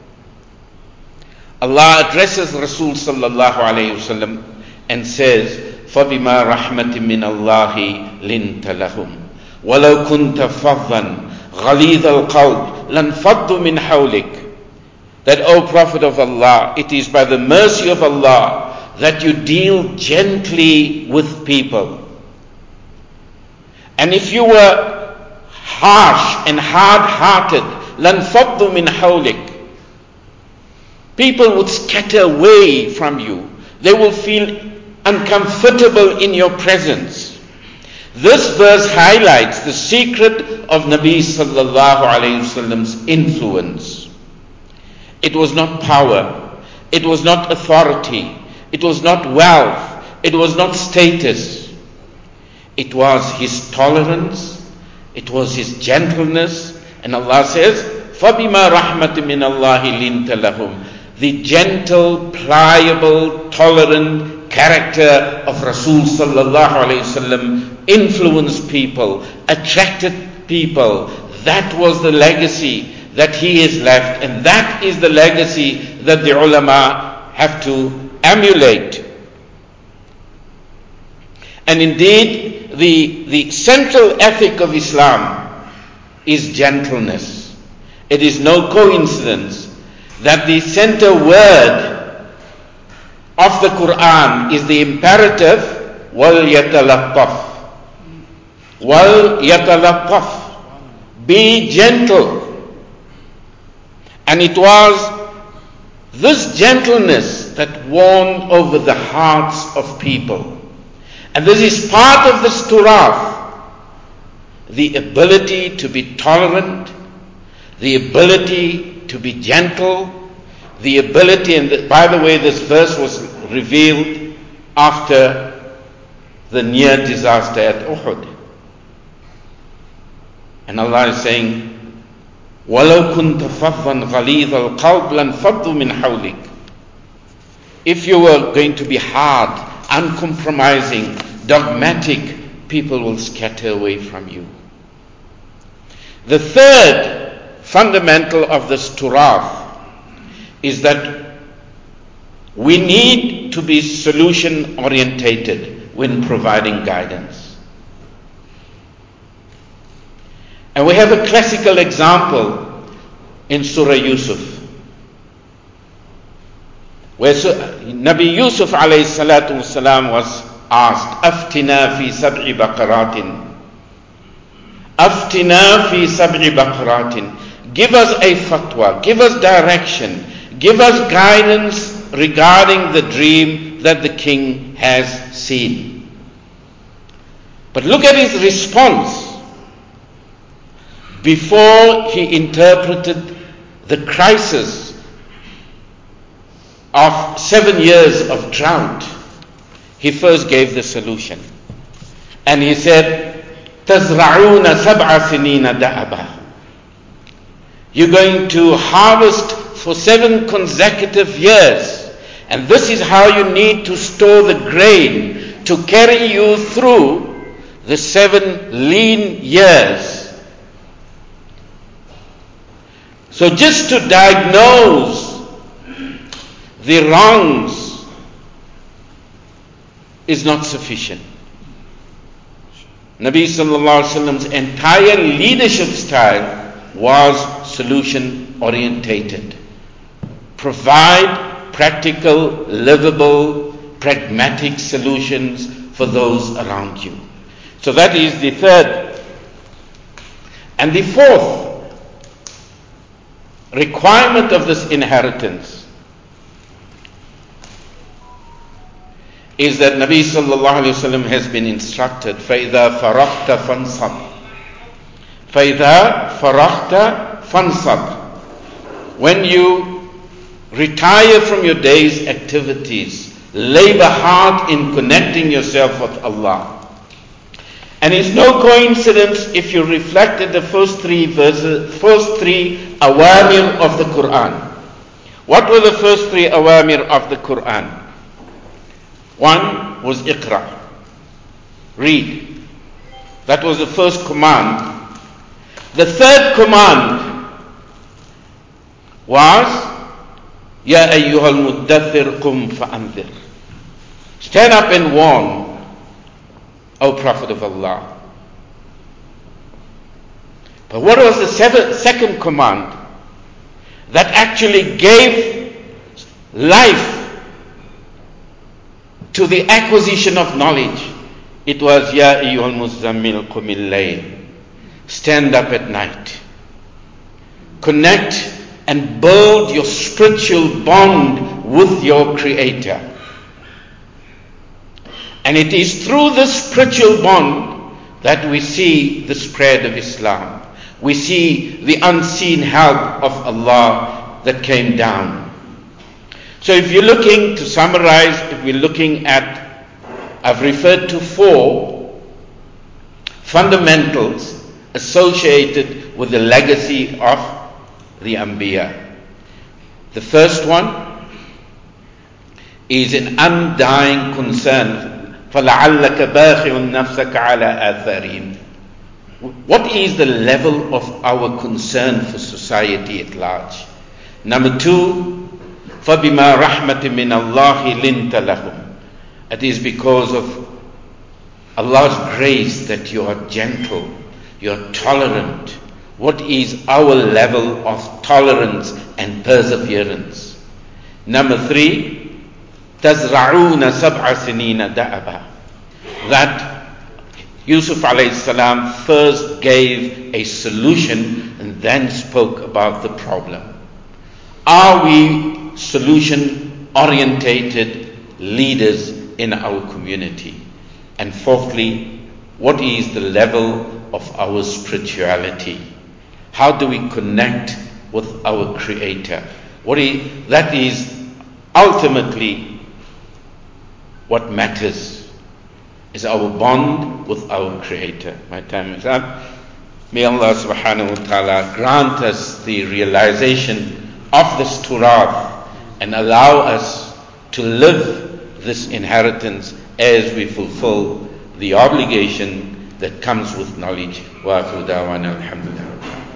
Allah addresses Rasul sallallahu alayhi wasallam and says, فَبِمَا رَحْمَةٍ مِّنَ اللَّهِ لِنْتَ لَهُمْ وَلَوْ كُنْتَ فَظًّا غَلِيظَ الْقَلْبِ لَانْفَضُّوا مِنْ حَوْلِكَ. That, O Prophet of Allah, it is by the mercy of Allah that you deal gently with people. And if you were harsh and hard-hearted, لَانْفَضُّوا مِنْ حَوْلِكَ, people would scatter away from you. They will feel uncomfortable in your presence. This verse highlights the secret of Nabi sallallahu alayhi wasallam's influence. It was not power, it was not authority, it was not wealth, it was not status. It was his tolerance, it was his gentleness. And Allah says, فَبِمَا رَحْمَةٍ مِّنَ اللَّهِ لِنْتَ لَهُمْ. The gentle, pliable, tolerant, character of Rasul sallallahu alayhi wasallam influenced people, attracted people. That was the legacy that he has left, and that is the legacy that the ulama have to emulate. And indeed, the, the central ethic of Islam is gentleness. It is no coincidence that the center word of the Quran is the imperative, wal yatalattaf. Wal yatalattaf. Be gentle. And it was this gentleness that won over the hearts of people. And this is part of this turath, the ability to be tolerant, the ability to be gentle, the ability, and the, by the way, this verse was revealed after the near disaster at Uhud. And Allah is saying, وَلَوْ كُنْتَ فَظًّا غَلِيظَ الْقَلْبِ لَانْفَضُّوا مِنْ حَوْلِكَ. If you were going to be hard, uncompromising, dogmatic, people will scatter away from you. The third fundamental of this turath is that we need to be solution orientated when providing guidance. And we have a classical example in Surah Yusuf, where Nabi Yusuf alayhi salatu wasalam was asked, Aftina fi sab'i baqaratin. Aftina fi sab'i baqaratin. Give us a fatwa, give us direction, give us guidance regarding the dream that the king has seen. But look at his response. Before he interpreted the crisis of seven years of drought, he first gave the solution. And he said, تَزْرَعُونَ سَبْعَ سِنِينَ دَأَبًا. You're going to harvest for seven consecutive years. And this is how you need to store the grain to carry you through the seven lean years. So just to diagnose the wrongs is not sufficient. Nabi sallallahu alaihi wasallam's entire leadership style was solution orientated. Provide practical, livable, pragmatic solutions for those around you. So that is the third. And the fourth requirement of this inheritance is that Nabi sallallahu alayhi wa sallam has been instructed, فَإِذَا فَرَغْتَ فَانْصَبْ فَإِذَا فَرَغْتَ فَانْصَبْ. When you retire from your day's activities, labor hard in connecting yourself with Allah. And it's no coincidence if you reflect at the first three verses, first three awamir of the Quran. What were the first three awamir of the Quran? One was Iqra. Read. That was the first command. The third command was Ya ayyuhal muddathir qum fa'anzir. Stand up and warn, O Prophet of Allah. But what was the seventh, second command that actually gave life to the acquisition of knowledge? It was Ya ayyuhal muzammil qumil layl. Stand up at night. Connect and build your spiritual bond with your Creator. And it is through this spiritual bond that we see the spread of Islam. We see the unseen help of Allah that came down. So if you're looking, to summarize, if we're looking at, I've referred to four fundamentals associated with the legacy of the Anbiya. The first one is an undying concern. فَلَعَلَّكَ بَاخِعٌ نَفْسَكَ عَلَىٰ آثَارِهِمْ. What is the level of our concern for society at large? Number two, فَبِمَا رَحْمَةٍ مِّنَ اللَّهِ لِنْتَ لَهُمْ. It is because of Allah's grace that you are gentle, you are tolerant. What is our level of tolerance and perseverance? Number three, تَزْرَعُونَ سَبْعَ سِنِينَ دَأَبًا. That Yusuf alayhi salam first gave a solution and then spoke about the problem. Are we solution orientated leaders in our community? And fourthly, what is the level of our spirituality? How do we connect with our Creator? What is, that is ultimately what matters, is our bond with our Creator. My time is up. May Allah subhanahu wa ta'ala grant us the realization of this Turath and allow us to live this inheritance as we fulfill the obligation that comes with knowledge. Wa akhiru da'wana alhamdulillah.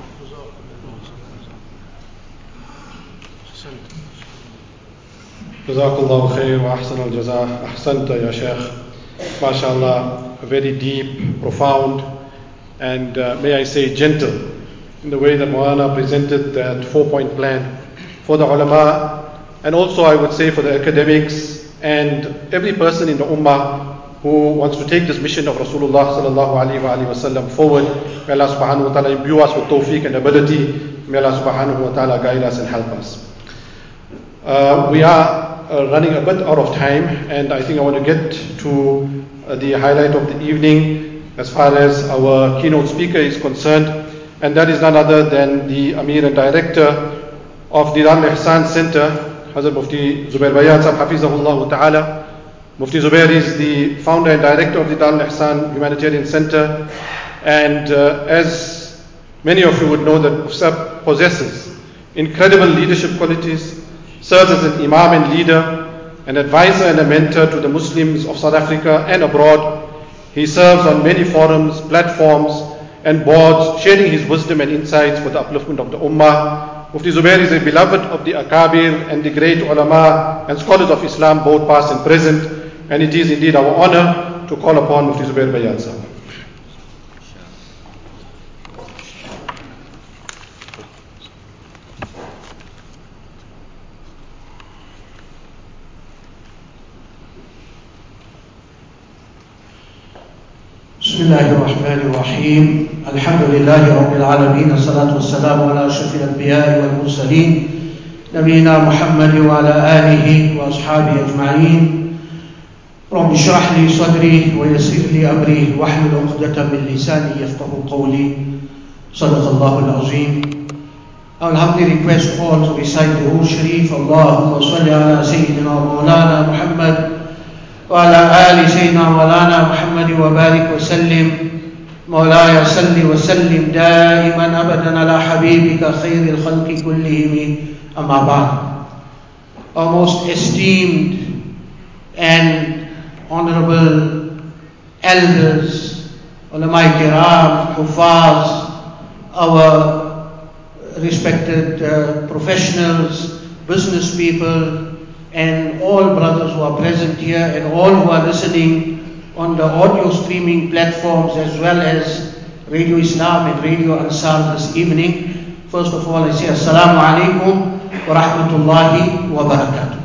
Jazakallahu khair wa ahsan al-jazaa. Ahsanta ya Shaykh. MashaAllah, very deep, profound, and uh, may I say gentle in the way that Maulana presented that four-point plan for the ulama, and also I would say for the academics and every person in the ummah who wants to take this mission of Rasulullah sallallahu alaihi wasallam forward. May Allah subhanahu wa ta'ala imbue us with tawfiq and ability. May Allah subhanahu wa ta'ala guide us and help us. Uh, we are uh, running a bit out of time, and I think I want to get to uh, the highlight of the evening as far as our keynote speaker is concerned, and that is none other than the Amir and Director of the Darul Ihsan Center, Hazrat Mufti Zubair Bayat Sahab Hafizahullah Ta'ala. Mufti Zubair is the founder and director of the Darul Ihsan Humanitarian Center, and uh, as many of you would know, that Mufti possesses incredible leadership qualities, serves as an imam and leader, an advisor and a mentor to the Muslims of South Africa and abroad. He serves on many forums, platforms and boards, sharing his wisdom and insights for the upliftment of the Ummah. Mufti Zubair is a beloved of the Akabir and the great ulama and scholars of Islam, both past and present, and it is indeed our honor to call upon Mufti Zubair Bayat Sahab. بسم الله الرحمن الرحيم. الحمد لله رب العالمين، الصلاة والسلام على أشرف الأنبياء والمرسلين نبينا محمد وعلى آله وأصحابه أجمعين. رب اشرح لي صدري ويسر لي أمري واحلل عقدة من لساني يفقهوا قولي. صدق الله العظيم. I will humbly request all to recite the Durood Sharif. Allahumma salli ala Sayyidina Mawlana Muhammad وعلى آل سيدنا مولانا محمد وبارك وسلم. مولاي صل وسلم دائما أبدا على حبيبك خير الخلق كلهم. أما بعد. Our most esteemed and honorable elders, ulama kiram, hufaz, our respected uh, professionals, business people, and all brothers who are present here and all who are listening on the audio streaming platforms as well as Radio Islam and Radio Ansar this evening. First of all, I say Assalamu alaikum wa rahmatullahi wa barakatuh.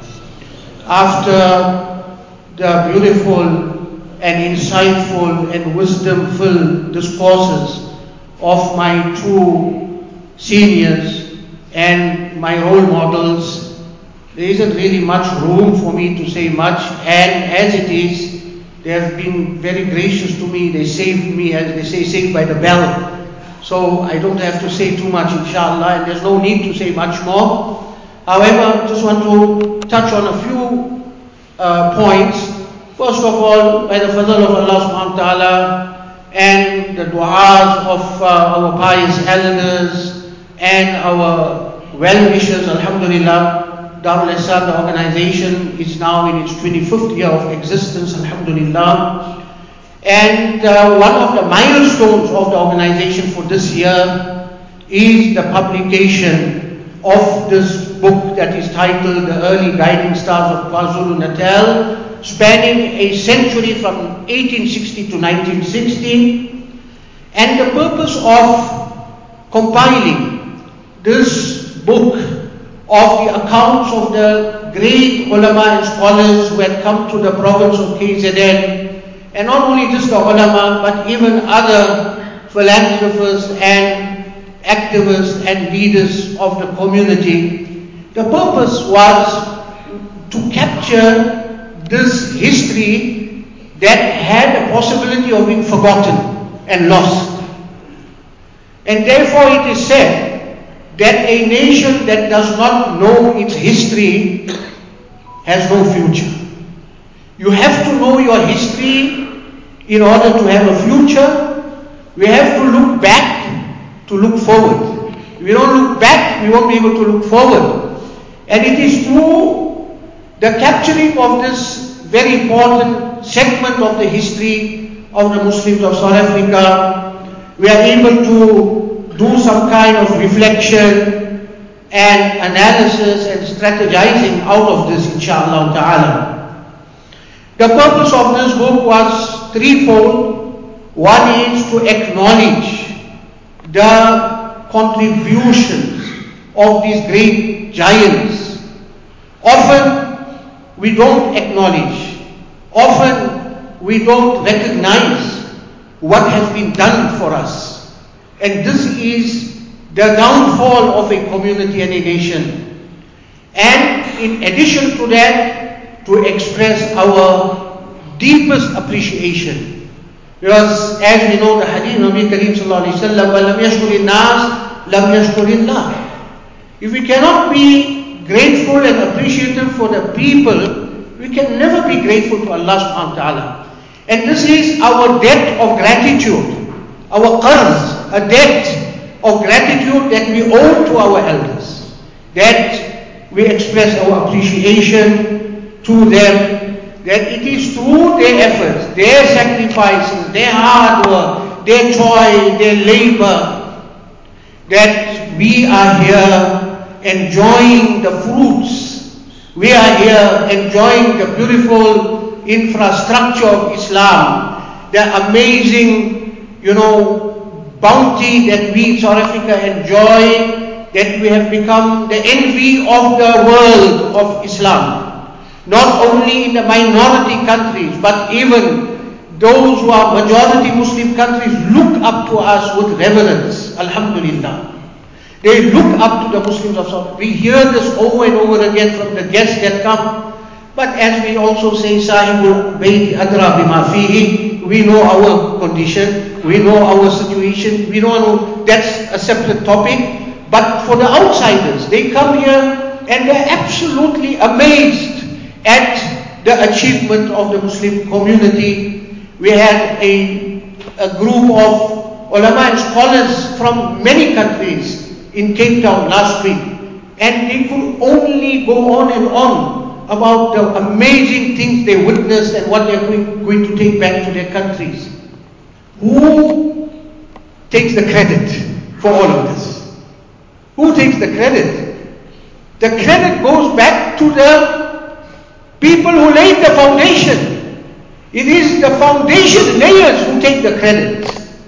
After the beautiful and insightful and wisdom-filled discourses of my two seniors and my role models, there isn't really much room for me to say much, and as it is, they have been very gracious to me. They saved me, as they say, saved by the bell. So I don't have to say too much, inshallah, and there's no need to say much more. However, I just want to touch on a few uh, points. First of all, by the fadl of Allah subhanahu wa ta'ala and the du'as of uh, our pious elders and our well-wishers, alhamdulillah, Darul Ihsan, the organization, is now in its twenty-fifth year of existence, alhamdulillah. And uh, one of the milestones of the organization for this year is the publication of this book that is titled The Early Guiding Stars of KwaZulu-Natal, spanning a century from eighteen sixty to nineteen sixty. And the purpose of compiling this book of the accounts of the great ulama and scholars who had come to the province of K Z N, and not only just the ulama, but even other philanthropists and activists and leaders of the community. The purpose was to capture this history that had a possibility of being forgotten and lost. And therefore it is said that a nation that does not know its history has no future. You have to know your history in order to have a future. We have to look back to look forward. If we don't look back, we won't be able to look forward. And it is through the capturing of this very important segment of the history of the Muslims of South Africa, we are able to do some kind of reflection and analysis and strategizing out of this, inshallah ta'ala. The purpose of this book was threefold. One is to acknowledge the contributions of these great giants. Often we don't acknowledge, often we don't recognize what has been done for us. And this is the downfall of a community and a nation. And in addition to that, to express our deepest appreciation. Because as we know the hadith of Nabi Kareem sallallahu alayhi wa sallam, وَلَمْ يَشْكُرِ النَّاسِ لَمْ يَشْكُرِ اللَّهِ. If we cannot be grateful and appreciative for the people, we can never be grateful to Allah subhanahu wa ta'ala. And this is our debt of gratitude, our qarz, a debt of gratitude that we owe to our elders, that we express our appreciation to them, that it is through their efforts, their sacrifices, their hard work, their toil, their labor, that we are here enjoying the fruits. We are here enjoying the beautiful infrastructure of Islam, the amazing, you know, bounty that we in South Africa enjoy, that we have become the envy of the world of Islam. Not only in the minority countries, but even those who are majority Muslim countries look up to us with reverence. Alhamdulillah. They look up to the Muslims of South Africa. We hear this over and over again from the guests that come. But as we also say, Sahibul Bayti Adra Bima Fihi, we know our condition, we know our situation, we know that's a separate topic. But for the outsiders, they come here and they're absolutely amazed at the achievement of the Muslim community. We had a, a group of ulama and scholars from many countries in Cape Town last week, and they could only go on and on about the amazing things they witnessed and what they're going, going to take back to their countries. Who takes the credit for all of this? Who takes the credit? The credit goes back to the people who laid the foundation. It is the foundation layers who take the credit.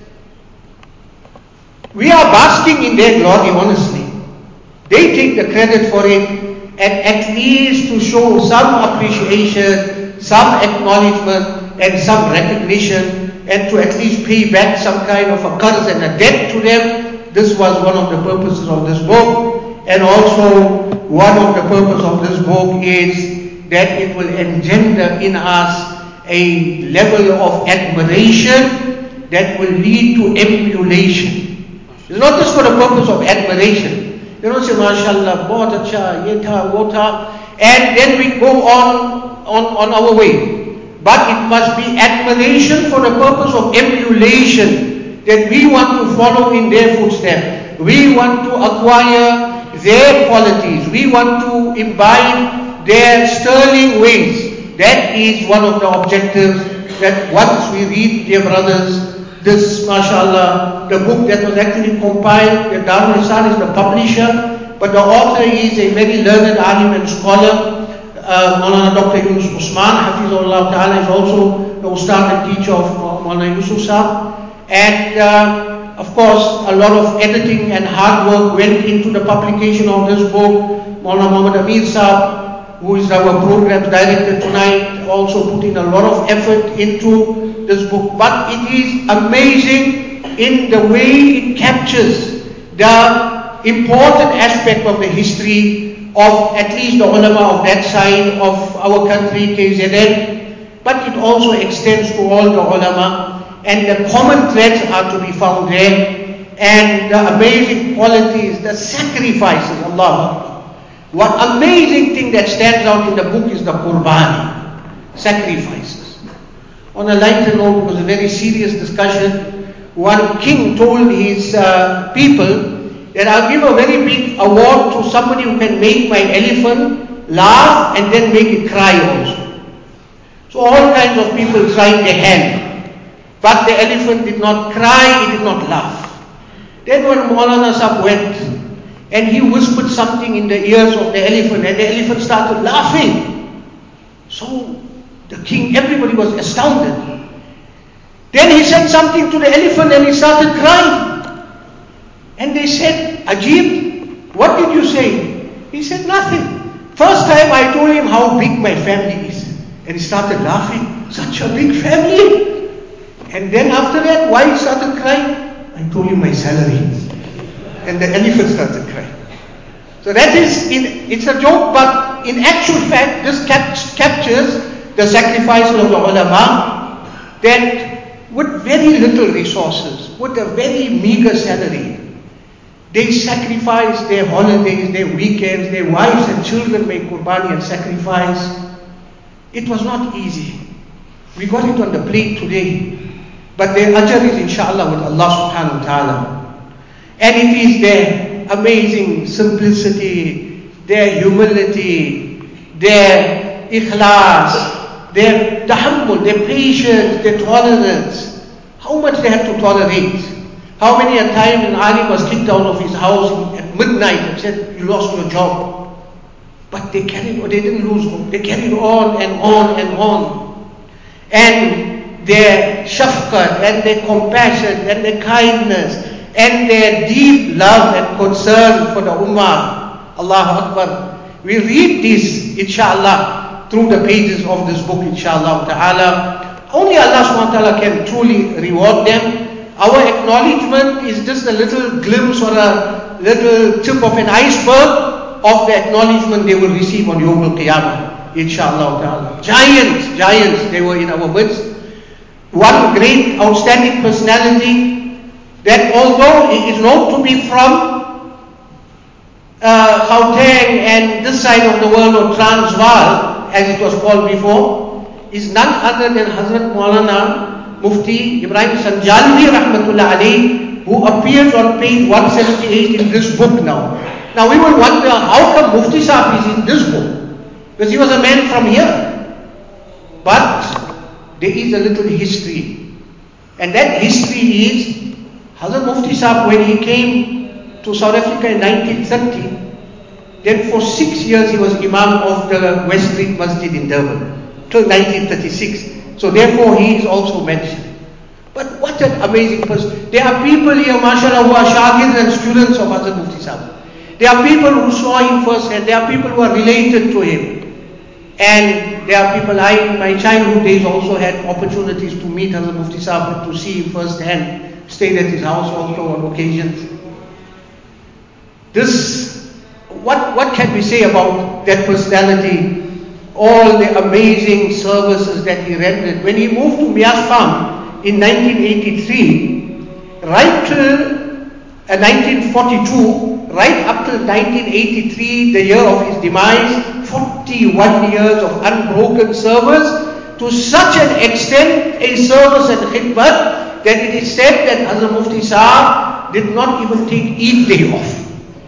We are basking in their glory, honestly. They take the credit for it, and at least to show some appreciation, some acknowledgement, and some recognition, and to at least pay back some kind of a curse and a debt to them. This was one of the purposes of this book. And also, one of the purposes of this book is that it will engender in us a level of admiration that will lead to emulation. It's not just for the purpose of admiration. You don't say, MashaAllah, bahut acha, ye tha, wo tha, and then we go on, on, on our way. But it must be admiration for the purpose of emulation, that we want to follow in their footsteps. We want to acquire their qualities. We want to imbibe their sterling ways. That is one of the objectives, that once we read, dear brothers, this, mashallah, the book that was actually compiled, the Darul Ihsan is the publisher, but the author is a very learned alim and scholar, uh, Maulana Doctor Yunus Usman, Hafizullah Ta'ala, is also the ustad and teacher of Maulana Yusuf Sahib. And uh, of course, a lot of editing and hard work went into the publication of this book. Maulana Muhammad Amir Sahib, who is our programs director tonight, also put in a lot of effort into this book. But it is amazing in the way it captures the important aspect of the history of at least the ulama of that side of our country, K Z N, but it also extends to all the ulama, and the common threads are to be found there, and the amazing qualities, the sacrifices, Allah. What amazing thing that stands out in the book is the Qurbani, sacrifices. On a lighter note, it was a very serious discussion. One king told his uh, people that I'll give a very big award to somebody who can make my elephant laugh and then make it cry also. So all kinds of people tried their hand, but the elephant did not cry, it did not laugh. Then when Maulana Sahib went and he whispered something in the ears of the elephant, and the elephant started laughing. So the king, everybody was astounded. Then he said something to the elephant and he started crying. And they said, Ajib, what did you say? He said, nothing. First time I told him how big my family is. And he started laughing. Such a big family. And then after that, why he started crying? I told him my salary. And the elephant started crying. So that is, in, it's a joke, but in actual fact, this cap- captures the sacrifice of the ulama, that with very little resources, with a very meager salary, they sacrifice their holidays, their weekends, their wives and children make qurbani and sacrifice. It was not easy. We got it on the plate today. But their ajr is inshallah with Allah subhanahu wa ta'ala. And it is their amazing simplicity, their humility, their ikhlas, their tahammul, their patience, their tolerance. How much they had to tolerate. How many a time an alim was kicked out of his house at midnight and said, you lost your job. But they carried on, they didn't lose hope. They carried on and on and on. And their shafqat and their compassion and their kindness and their deep love and concern for the ummah. Allahu Akbar. We read this, inshallah, through the pages of this book, inshallah ta'ala. Only Allah subhanahu wa ta'ala can truly reward them. Our acknowledgement is just a little glimpse or a little tip of an iceberg of the acknowledgement they will receive on Yawm al-Qiyamah, inshallah ta'ala. Giants, giants, they were in our midst. One great, outstanding personality that although he is known to be from uh, Gauteng and this side of the world, or Transvaal, as it was called before, is none other than Hazrat Maulana Mufti Ibrahim Sanjalvi Rahmatullah Alayhi, who appears on page one seventy-eight in this book now. Now we will wonder, how come Mufti Sahib is in this book? Because he was a man from here. But there is a little history. And that history is, Hazrat Mufti Sahib, when he came to South Africa in nineteen thirty, then for six years he was Imam of the West Street Masjid in Durban, till nineteen thirty-six. So therefore he is also mentioned. But what an amazing person. There are people here, mashallah, who are shagirs and students of Hazrat Mufti Sahib. There are people who saw him first, and there are people who are related to him. And there are people, I in my childhood days also had opportunities to meet Hazrat Mufti Sahib and to see him first hand, stayed at his house also on occasions. This, what, what can we say about that personality? All the amazing services that he rendered. When he moved to Mias Farm in nineteen eighty-three, right till uh, nineteen forty-two, right up till nineteen eighty-three, the year of his demise, forty-one years of unbroken service, to such an extent a service and khidmat that it is said that Hazrat Mufti Sahib did not even take Eid day off.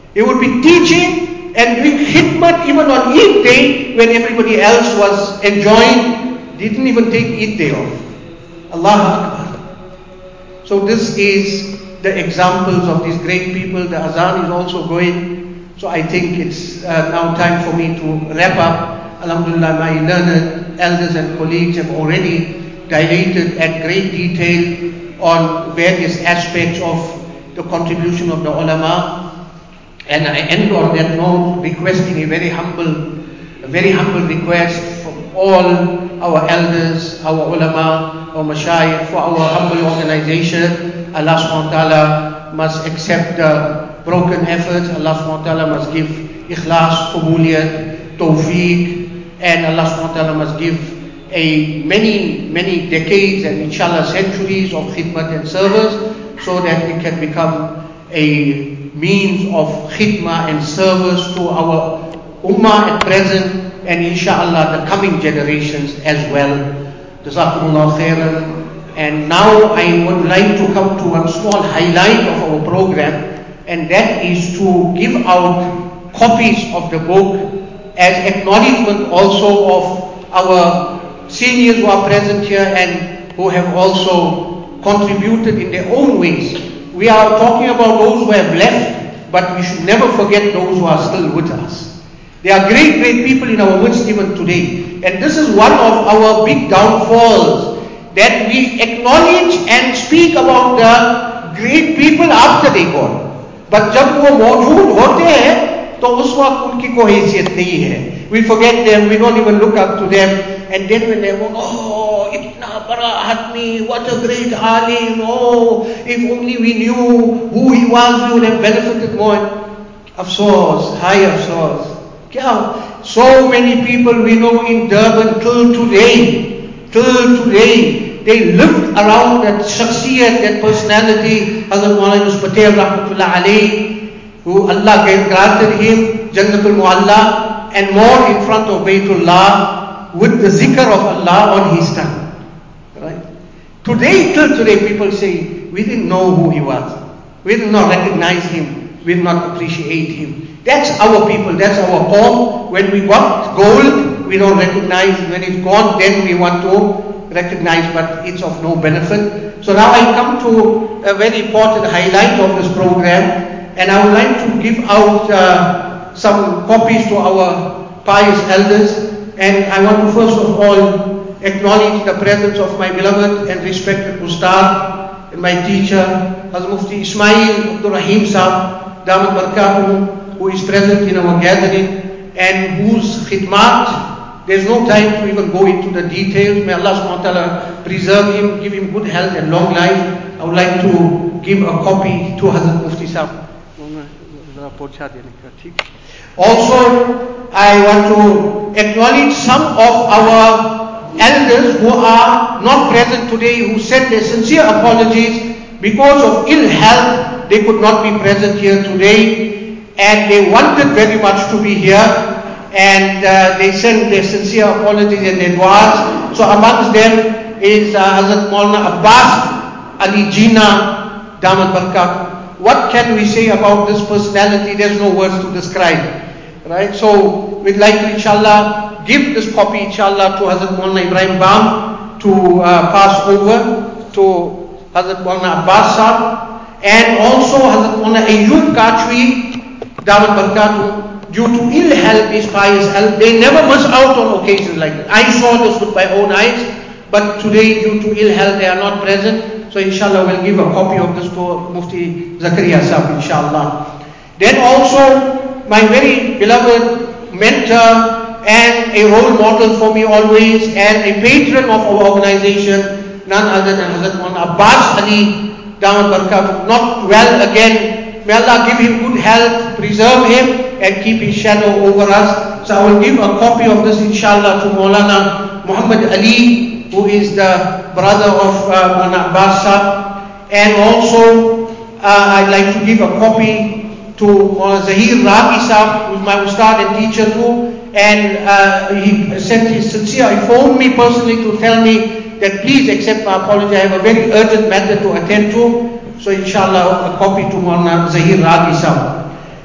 He would be teaching and doing khidmat even on Eid day when everybody else was enjoying. Didn't even take Eid day off. Allahu Akbar. So this is the examples of these great people. The azan is also going. So I think it's uh, now time for me to wrap up. Alhamdulillah, my learned elders and colleagues have already dilated at great detail on various aspects of the contribution of the ulama. And I end on that note requesting a very humble, a very humble request from all our elders, our ulama, our mashayikh, for our humble organization. Allah subhanahu wa ta'ala must accept the broken efforts. Allah subhanahu wa ta'ala must give ikhlas, qubuliyat, tawfiq, and Allah subhanahu wa ta'ala must give a many, many decades and inshallah centuries of khidmat and service, so that it can become a means of khidmah and service to our ummah at present and inshallah the coming generations as well. Jazakumullah khairan. And now I would like to come to one small highlight of our program, and that is to give out copies of the book as acknowledgement also of our seniors who are present here and who have also contributed in their own ways. We are talking about those who have left, but we should never forget those who are still with us. There are great, great people in our midst even today. And this is one of our big downfalls, that we acknowledge and speak about the great people after they gone. But जब वो मौजूद होते हैं, तो उस वक्त उनकी कोई हैसियत नहीं है. We forget them, we don't even look up to them. And then when they go, oh, itna bara admi, what a great alim, oh, if only we knew who he was, we would have benefited more. Afsoos, high afsoos. Kya? So many people we know in Durban till today, till today, they lived around that shakhsiyat, that personality, Hazrat Maulana Yunus Patel Rahmatullah alayhi, who Allah granted him Jannatul Mu'alla and more in front of Baytullah with the zikr of Allah on his tongue. Right? Today, till today, people say, we didn't know who he was. We did not recognize him. We did not appreciate him. That's our people, that's our qawm. When we got gold, we don't recognize. When it's gone, then we want to recognize, but it's of no benefit. So now I come to a very important highlight of this program, and I would like to give out uh, some copies to our pious elders. And I want to first of all acknowledge the presence of my beloved and respected Ustad and my teacher, Hazrat Mufti Ismail Abdul Rahim Sahab, Damat Barakatuh, who is present in our gathering and whose khidmat, there's no time to even go into the details. May Allah subhanahu wa ta'ala preserve him, give him good health and long life. I would like to give a copy to Hazrat Mufti Sahab. Also, I want to acknowledge some of our elders who are not present today, who sent their sincere apologies because of ill health. They could not be present here today, and they wanted very much to be here, and uh, they sent their sincere apologies and their du'as. So amongst them is uh, Hazrat Maulana Abbas Ali Jinnah Damat Barakat. What can we say about this personality? There's no words to describe. Right? So we'd like to inshallah give this copy inshallah to Hazrat Maulana Ibrahim Bam to uh, pass over to Hazrat Maulana Abbas Sahab, and also Hazrat Maulana Ayyub Kachwi Damat Barakatuh. Due to ill health, his pious health, they never miss out on occasions like this. I saw this with my own eyes, but today due to ill health they are not present. So inshallah we'll give a copy of this to Mufti Zakaria Sahab inshallah. Then also my very beloved mentor and a role model for me always, and a patron of our organization, none other than Hazrat Maulana Abbas Ali Damat Barakatuh, not well again. May Allah give him good health, preserve him and keep his shadow over us. So I will give a copy of this inshallah to Maulana Muhammad Ali, who is the brother of uh, Maulana Abbas Sahab. And also uh, I'd like to give a copy to Maulana Zahir Raghi Sahab, who is my Ustad and teacher too. And uh, he sent his sincere, he phoned me personally to tell me that please accept my apology. I have a very urgent matter to attend to. So inshallah a copy to Maulana Zahir Raghi Sahab.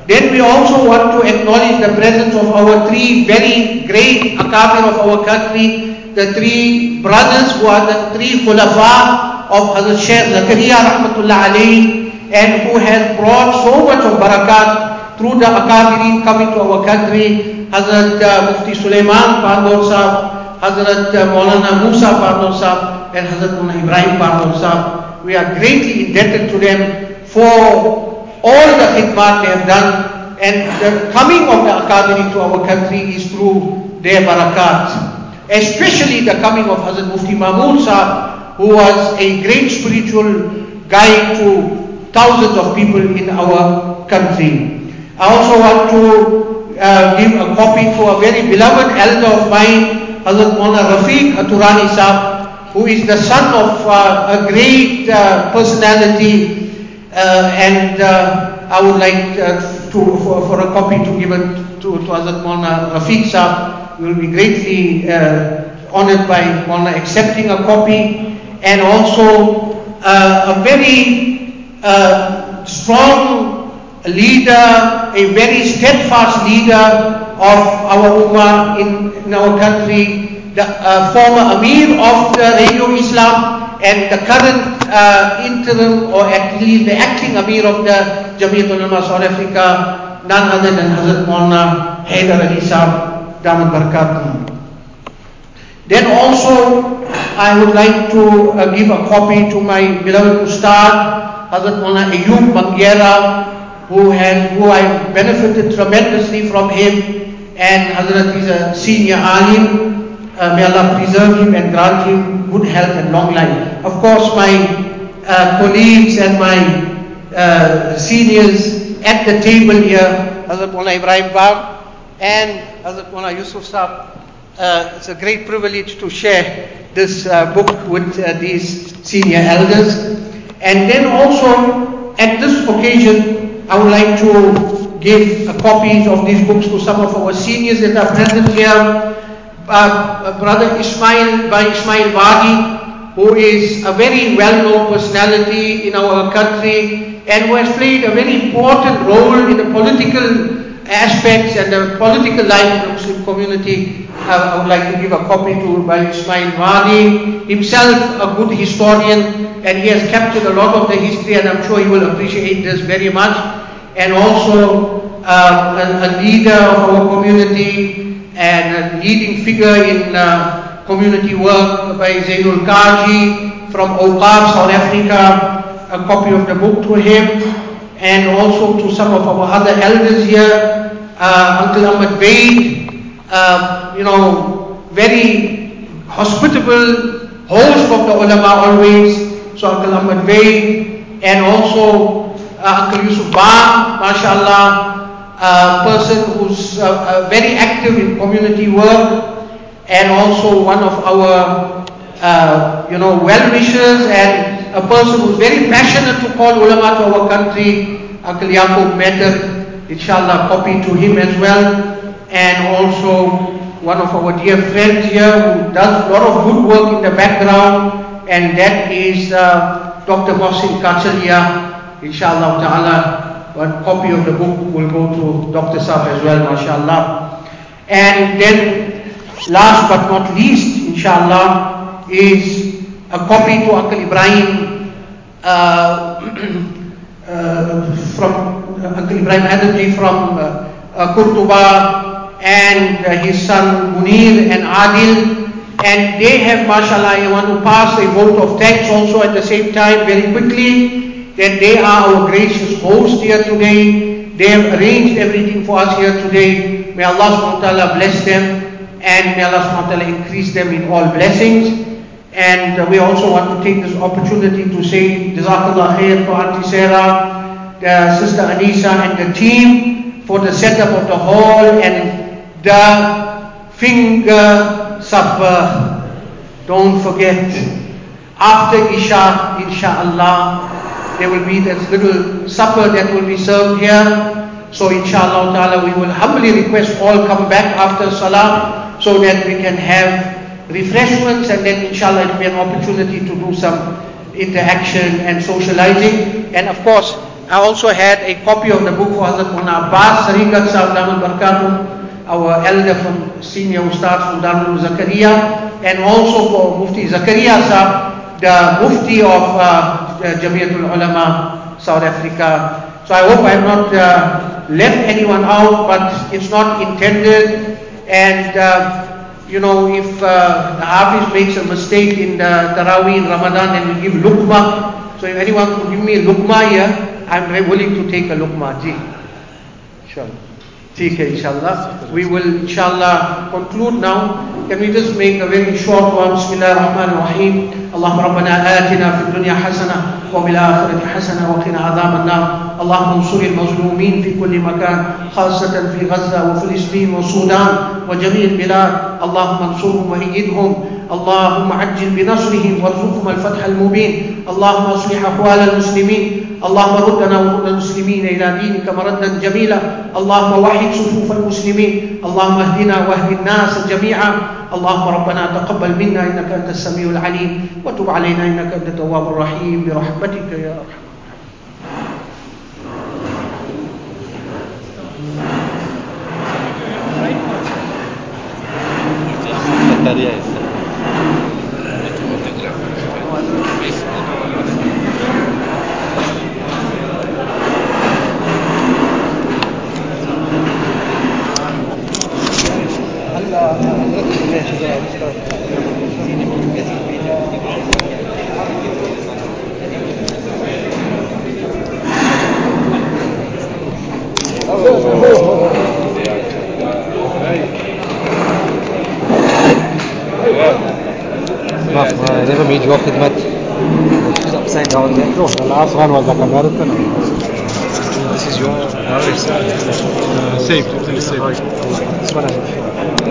Then we also want to acknowledge the presence of our three very great akabir of our country, the three brothers who are the three khulafa of Hazrat Shaykh Zakaria rahmatullah alayhi, and who has brought so much of barakat through the akabirin coming to our country, Hazrat uh, Mufti Sulaiman Parnor Sahab, Hazrat uh, Maulana Musa Parnor Sahab, and Hazrat Maulana Ibrahim Parnor Sahab. We are greatly indebted to them for all the khidmat they have done, and the coming of the akabirin to our country is through their barakat. Especially the coming of Hazrat Mufti Mahmud Sahab, who was a great spiritual guide to thousands of people in our country. I also want to uh, give a copy to a very beloved elder of mine, Hazrat Maulana Rafiq Aturani Sahab, who is the son of uh, a great uh, personality. Uh, and uh, I would like uh, to for, for a copy to give it to, to Hazrat Maulana Rafiq Sahab. We will be greatly uh, honored by Maulana accepting a copy. And also uh, a very uh, strong leader, a very steadfast leader of our ummah in, in our country, the uh, former Amir of the Radio Islam, and the current uh, interim, or at least the acting Amir of the Jamiat Ulama South Africa, none other than Hazrat Maulana Haidar Ali Sahab, Damat Barakatum. Then also, I would like to uh, give a copy to my beloved Ustad, Hazrat Maulana Ayub Bangiera, who has, who I benefited tremendously from him, and Hazrat is a senior alim. Uh, may Allah preserve him and grant him good health and long life. Of course, my uh, colleagues and my uh, seniors at the table here, Hazrat Maulana Ibrahim Bar and Hazrat Maulana Yusuf Sahab. Uh, it's a great privilege to share this uh, book with uh, these senior elders. And then also, at this occasion, I would like to give uh, copies of these books to some of our seniors that are present here. Uh, Brother Ismail, by Ismail Wadi, who is a very well-known personality in our country and who has played a very important role in the political aspects and the political life of the Muslim community. Uh, I would like to give a copy to by Ismail Wadi, himself a good historian, and he has captured a lot of the history, and I'm sure he will appreciate this very much. And also uh, a, a leader of our community, and a leading figure in uh, community work by Zainul Kaji from Awqaf, South Africa, a copy of the book to him, and also to some of our other elders here, uh, Uncle Ahmad Vaid, uh, you know, very hospitable host of the ulama always, so Uncle Ahmad Vaid, and also uh, Uncle Yusuf Bam, mashallah, a person who's uh, uh, very active in community work, and also one of our uh, you know well-wishers, and a person who's very passionate to call ulama to our country, Uncle Yaqub Metter, inshallah, copy to him as well. And also one of our dear friends here who does a lot of good work in the background, and that is uh, Doctor Mohsin Kachalia, inshallah ta'ala. One copy of the book will go to Doctor Saab as well, mashallah. And then, last but not least, inshallah, is a copy to Uncle Ibrahim uh, uh, from uh, Uncle Ibrahim Adamji from uh, uh, Kurtuba, and uh, his son Munir and Adil. And they have, mashallah, I want to pass a vote of thanks also at the same time very quickly, that they are our gracious hosts here today. They have arranged everything for us here today. May Allah subhanahu wa ta'ala bless them, and may Allah subhanahu wa ta'ala increase them in all blessings. And uh, we also want to take this opportunity to say Jazakallah khair to Auntie Sarah, the Sister Anisa and the team for the setup of the hall and the finger supper. Don't forget, after Isha, inshallah, there will be this little supper that will be served here. So inshallah ta'ala, we will humbly request all come back after salah so that we can have refreshments, and then inshallah it will be an opportunity to do some interaction and socializing. And of course, I also had a copy of the book for Hazrat Mullah Abbas Sariqat Sahib Damul Barakatuh, our elder from senior Ustad from Darul Zakaria, and also for Mufti Zakaria Sahib, the Mufti of uh, Jamiatul Ulama, South Africa. So I hope I have not uh, left anyone out, but it's not intended. And uh, you know, if uh, the Hafiz makes a mistake in the Taraweeh in Ramadan and we give Luqma, so if anyone could give me a Luqma here, I'm very willing to take a Luqma. Ji. Inshallah. Take it, inshallah. We will, inshallah, conclude now. Can we just make a very short one? Bismillah ar-Rahman ar-Rahim. اللهم ربنا آتنا في الدنيا حسنة وفي الآخرة حسنة وقنا عذاب النار. اللهم انصر المظلومين في كل مكان، خاصة في غزة وفلسطين والسودان وجميع البلاد. اللهم انصرهم وأيدهم. اللهم عجل بنصرهم وارزقهم الفتح المبين. اللهم اصلح أحوال المسلمين. اللهم ردنا ورد المسلمين إلى دينك مردا جميلا. اللهم وحد صفوف المسلمين. اللهم اهدنا واهد الناس جميعا. اللهم ربنا تقبل منا إنك أنت السميع العليم، وتب علينا إنك أنت التواب الرحيم، برحمتك يا أرحم لازم يجي واخد مات روح العصر ولا كاميرا This is your saved. Saved.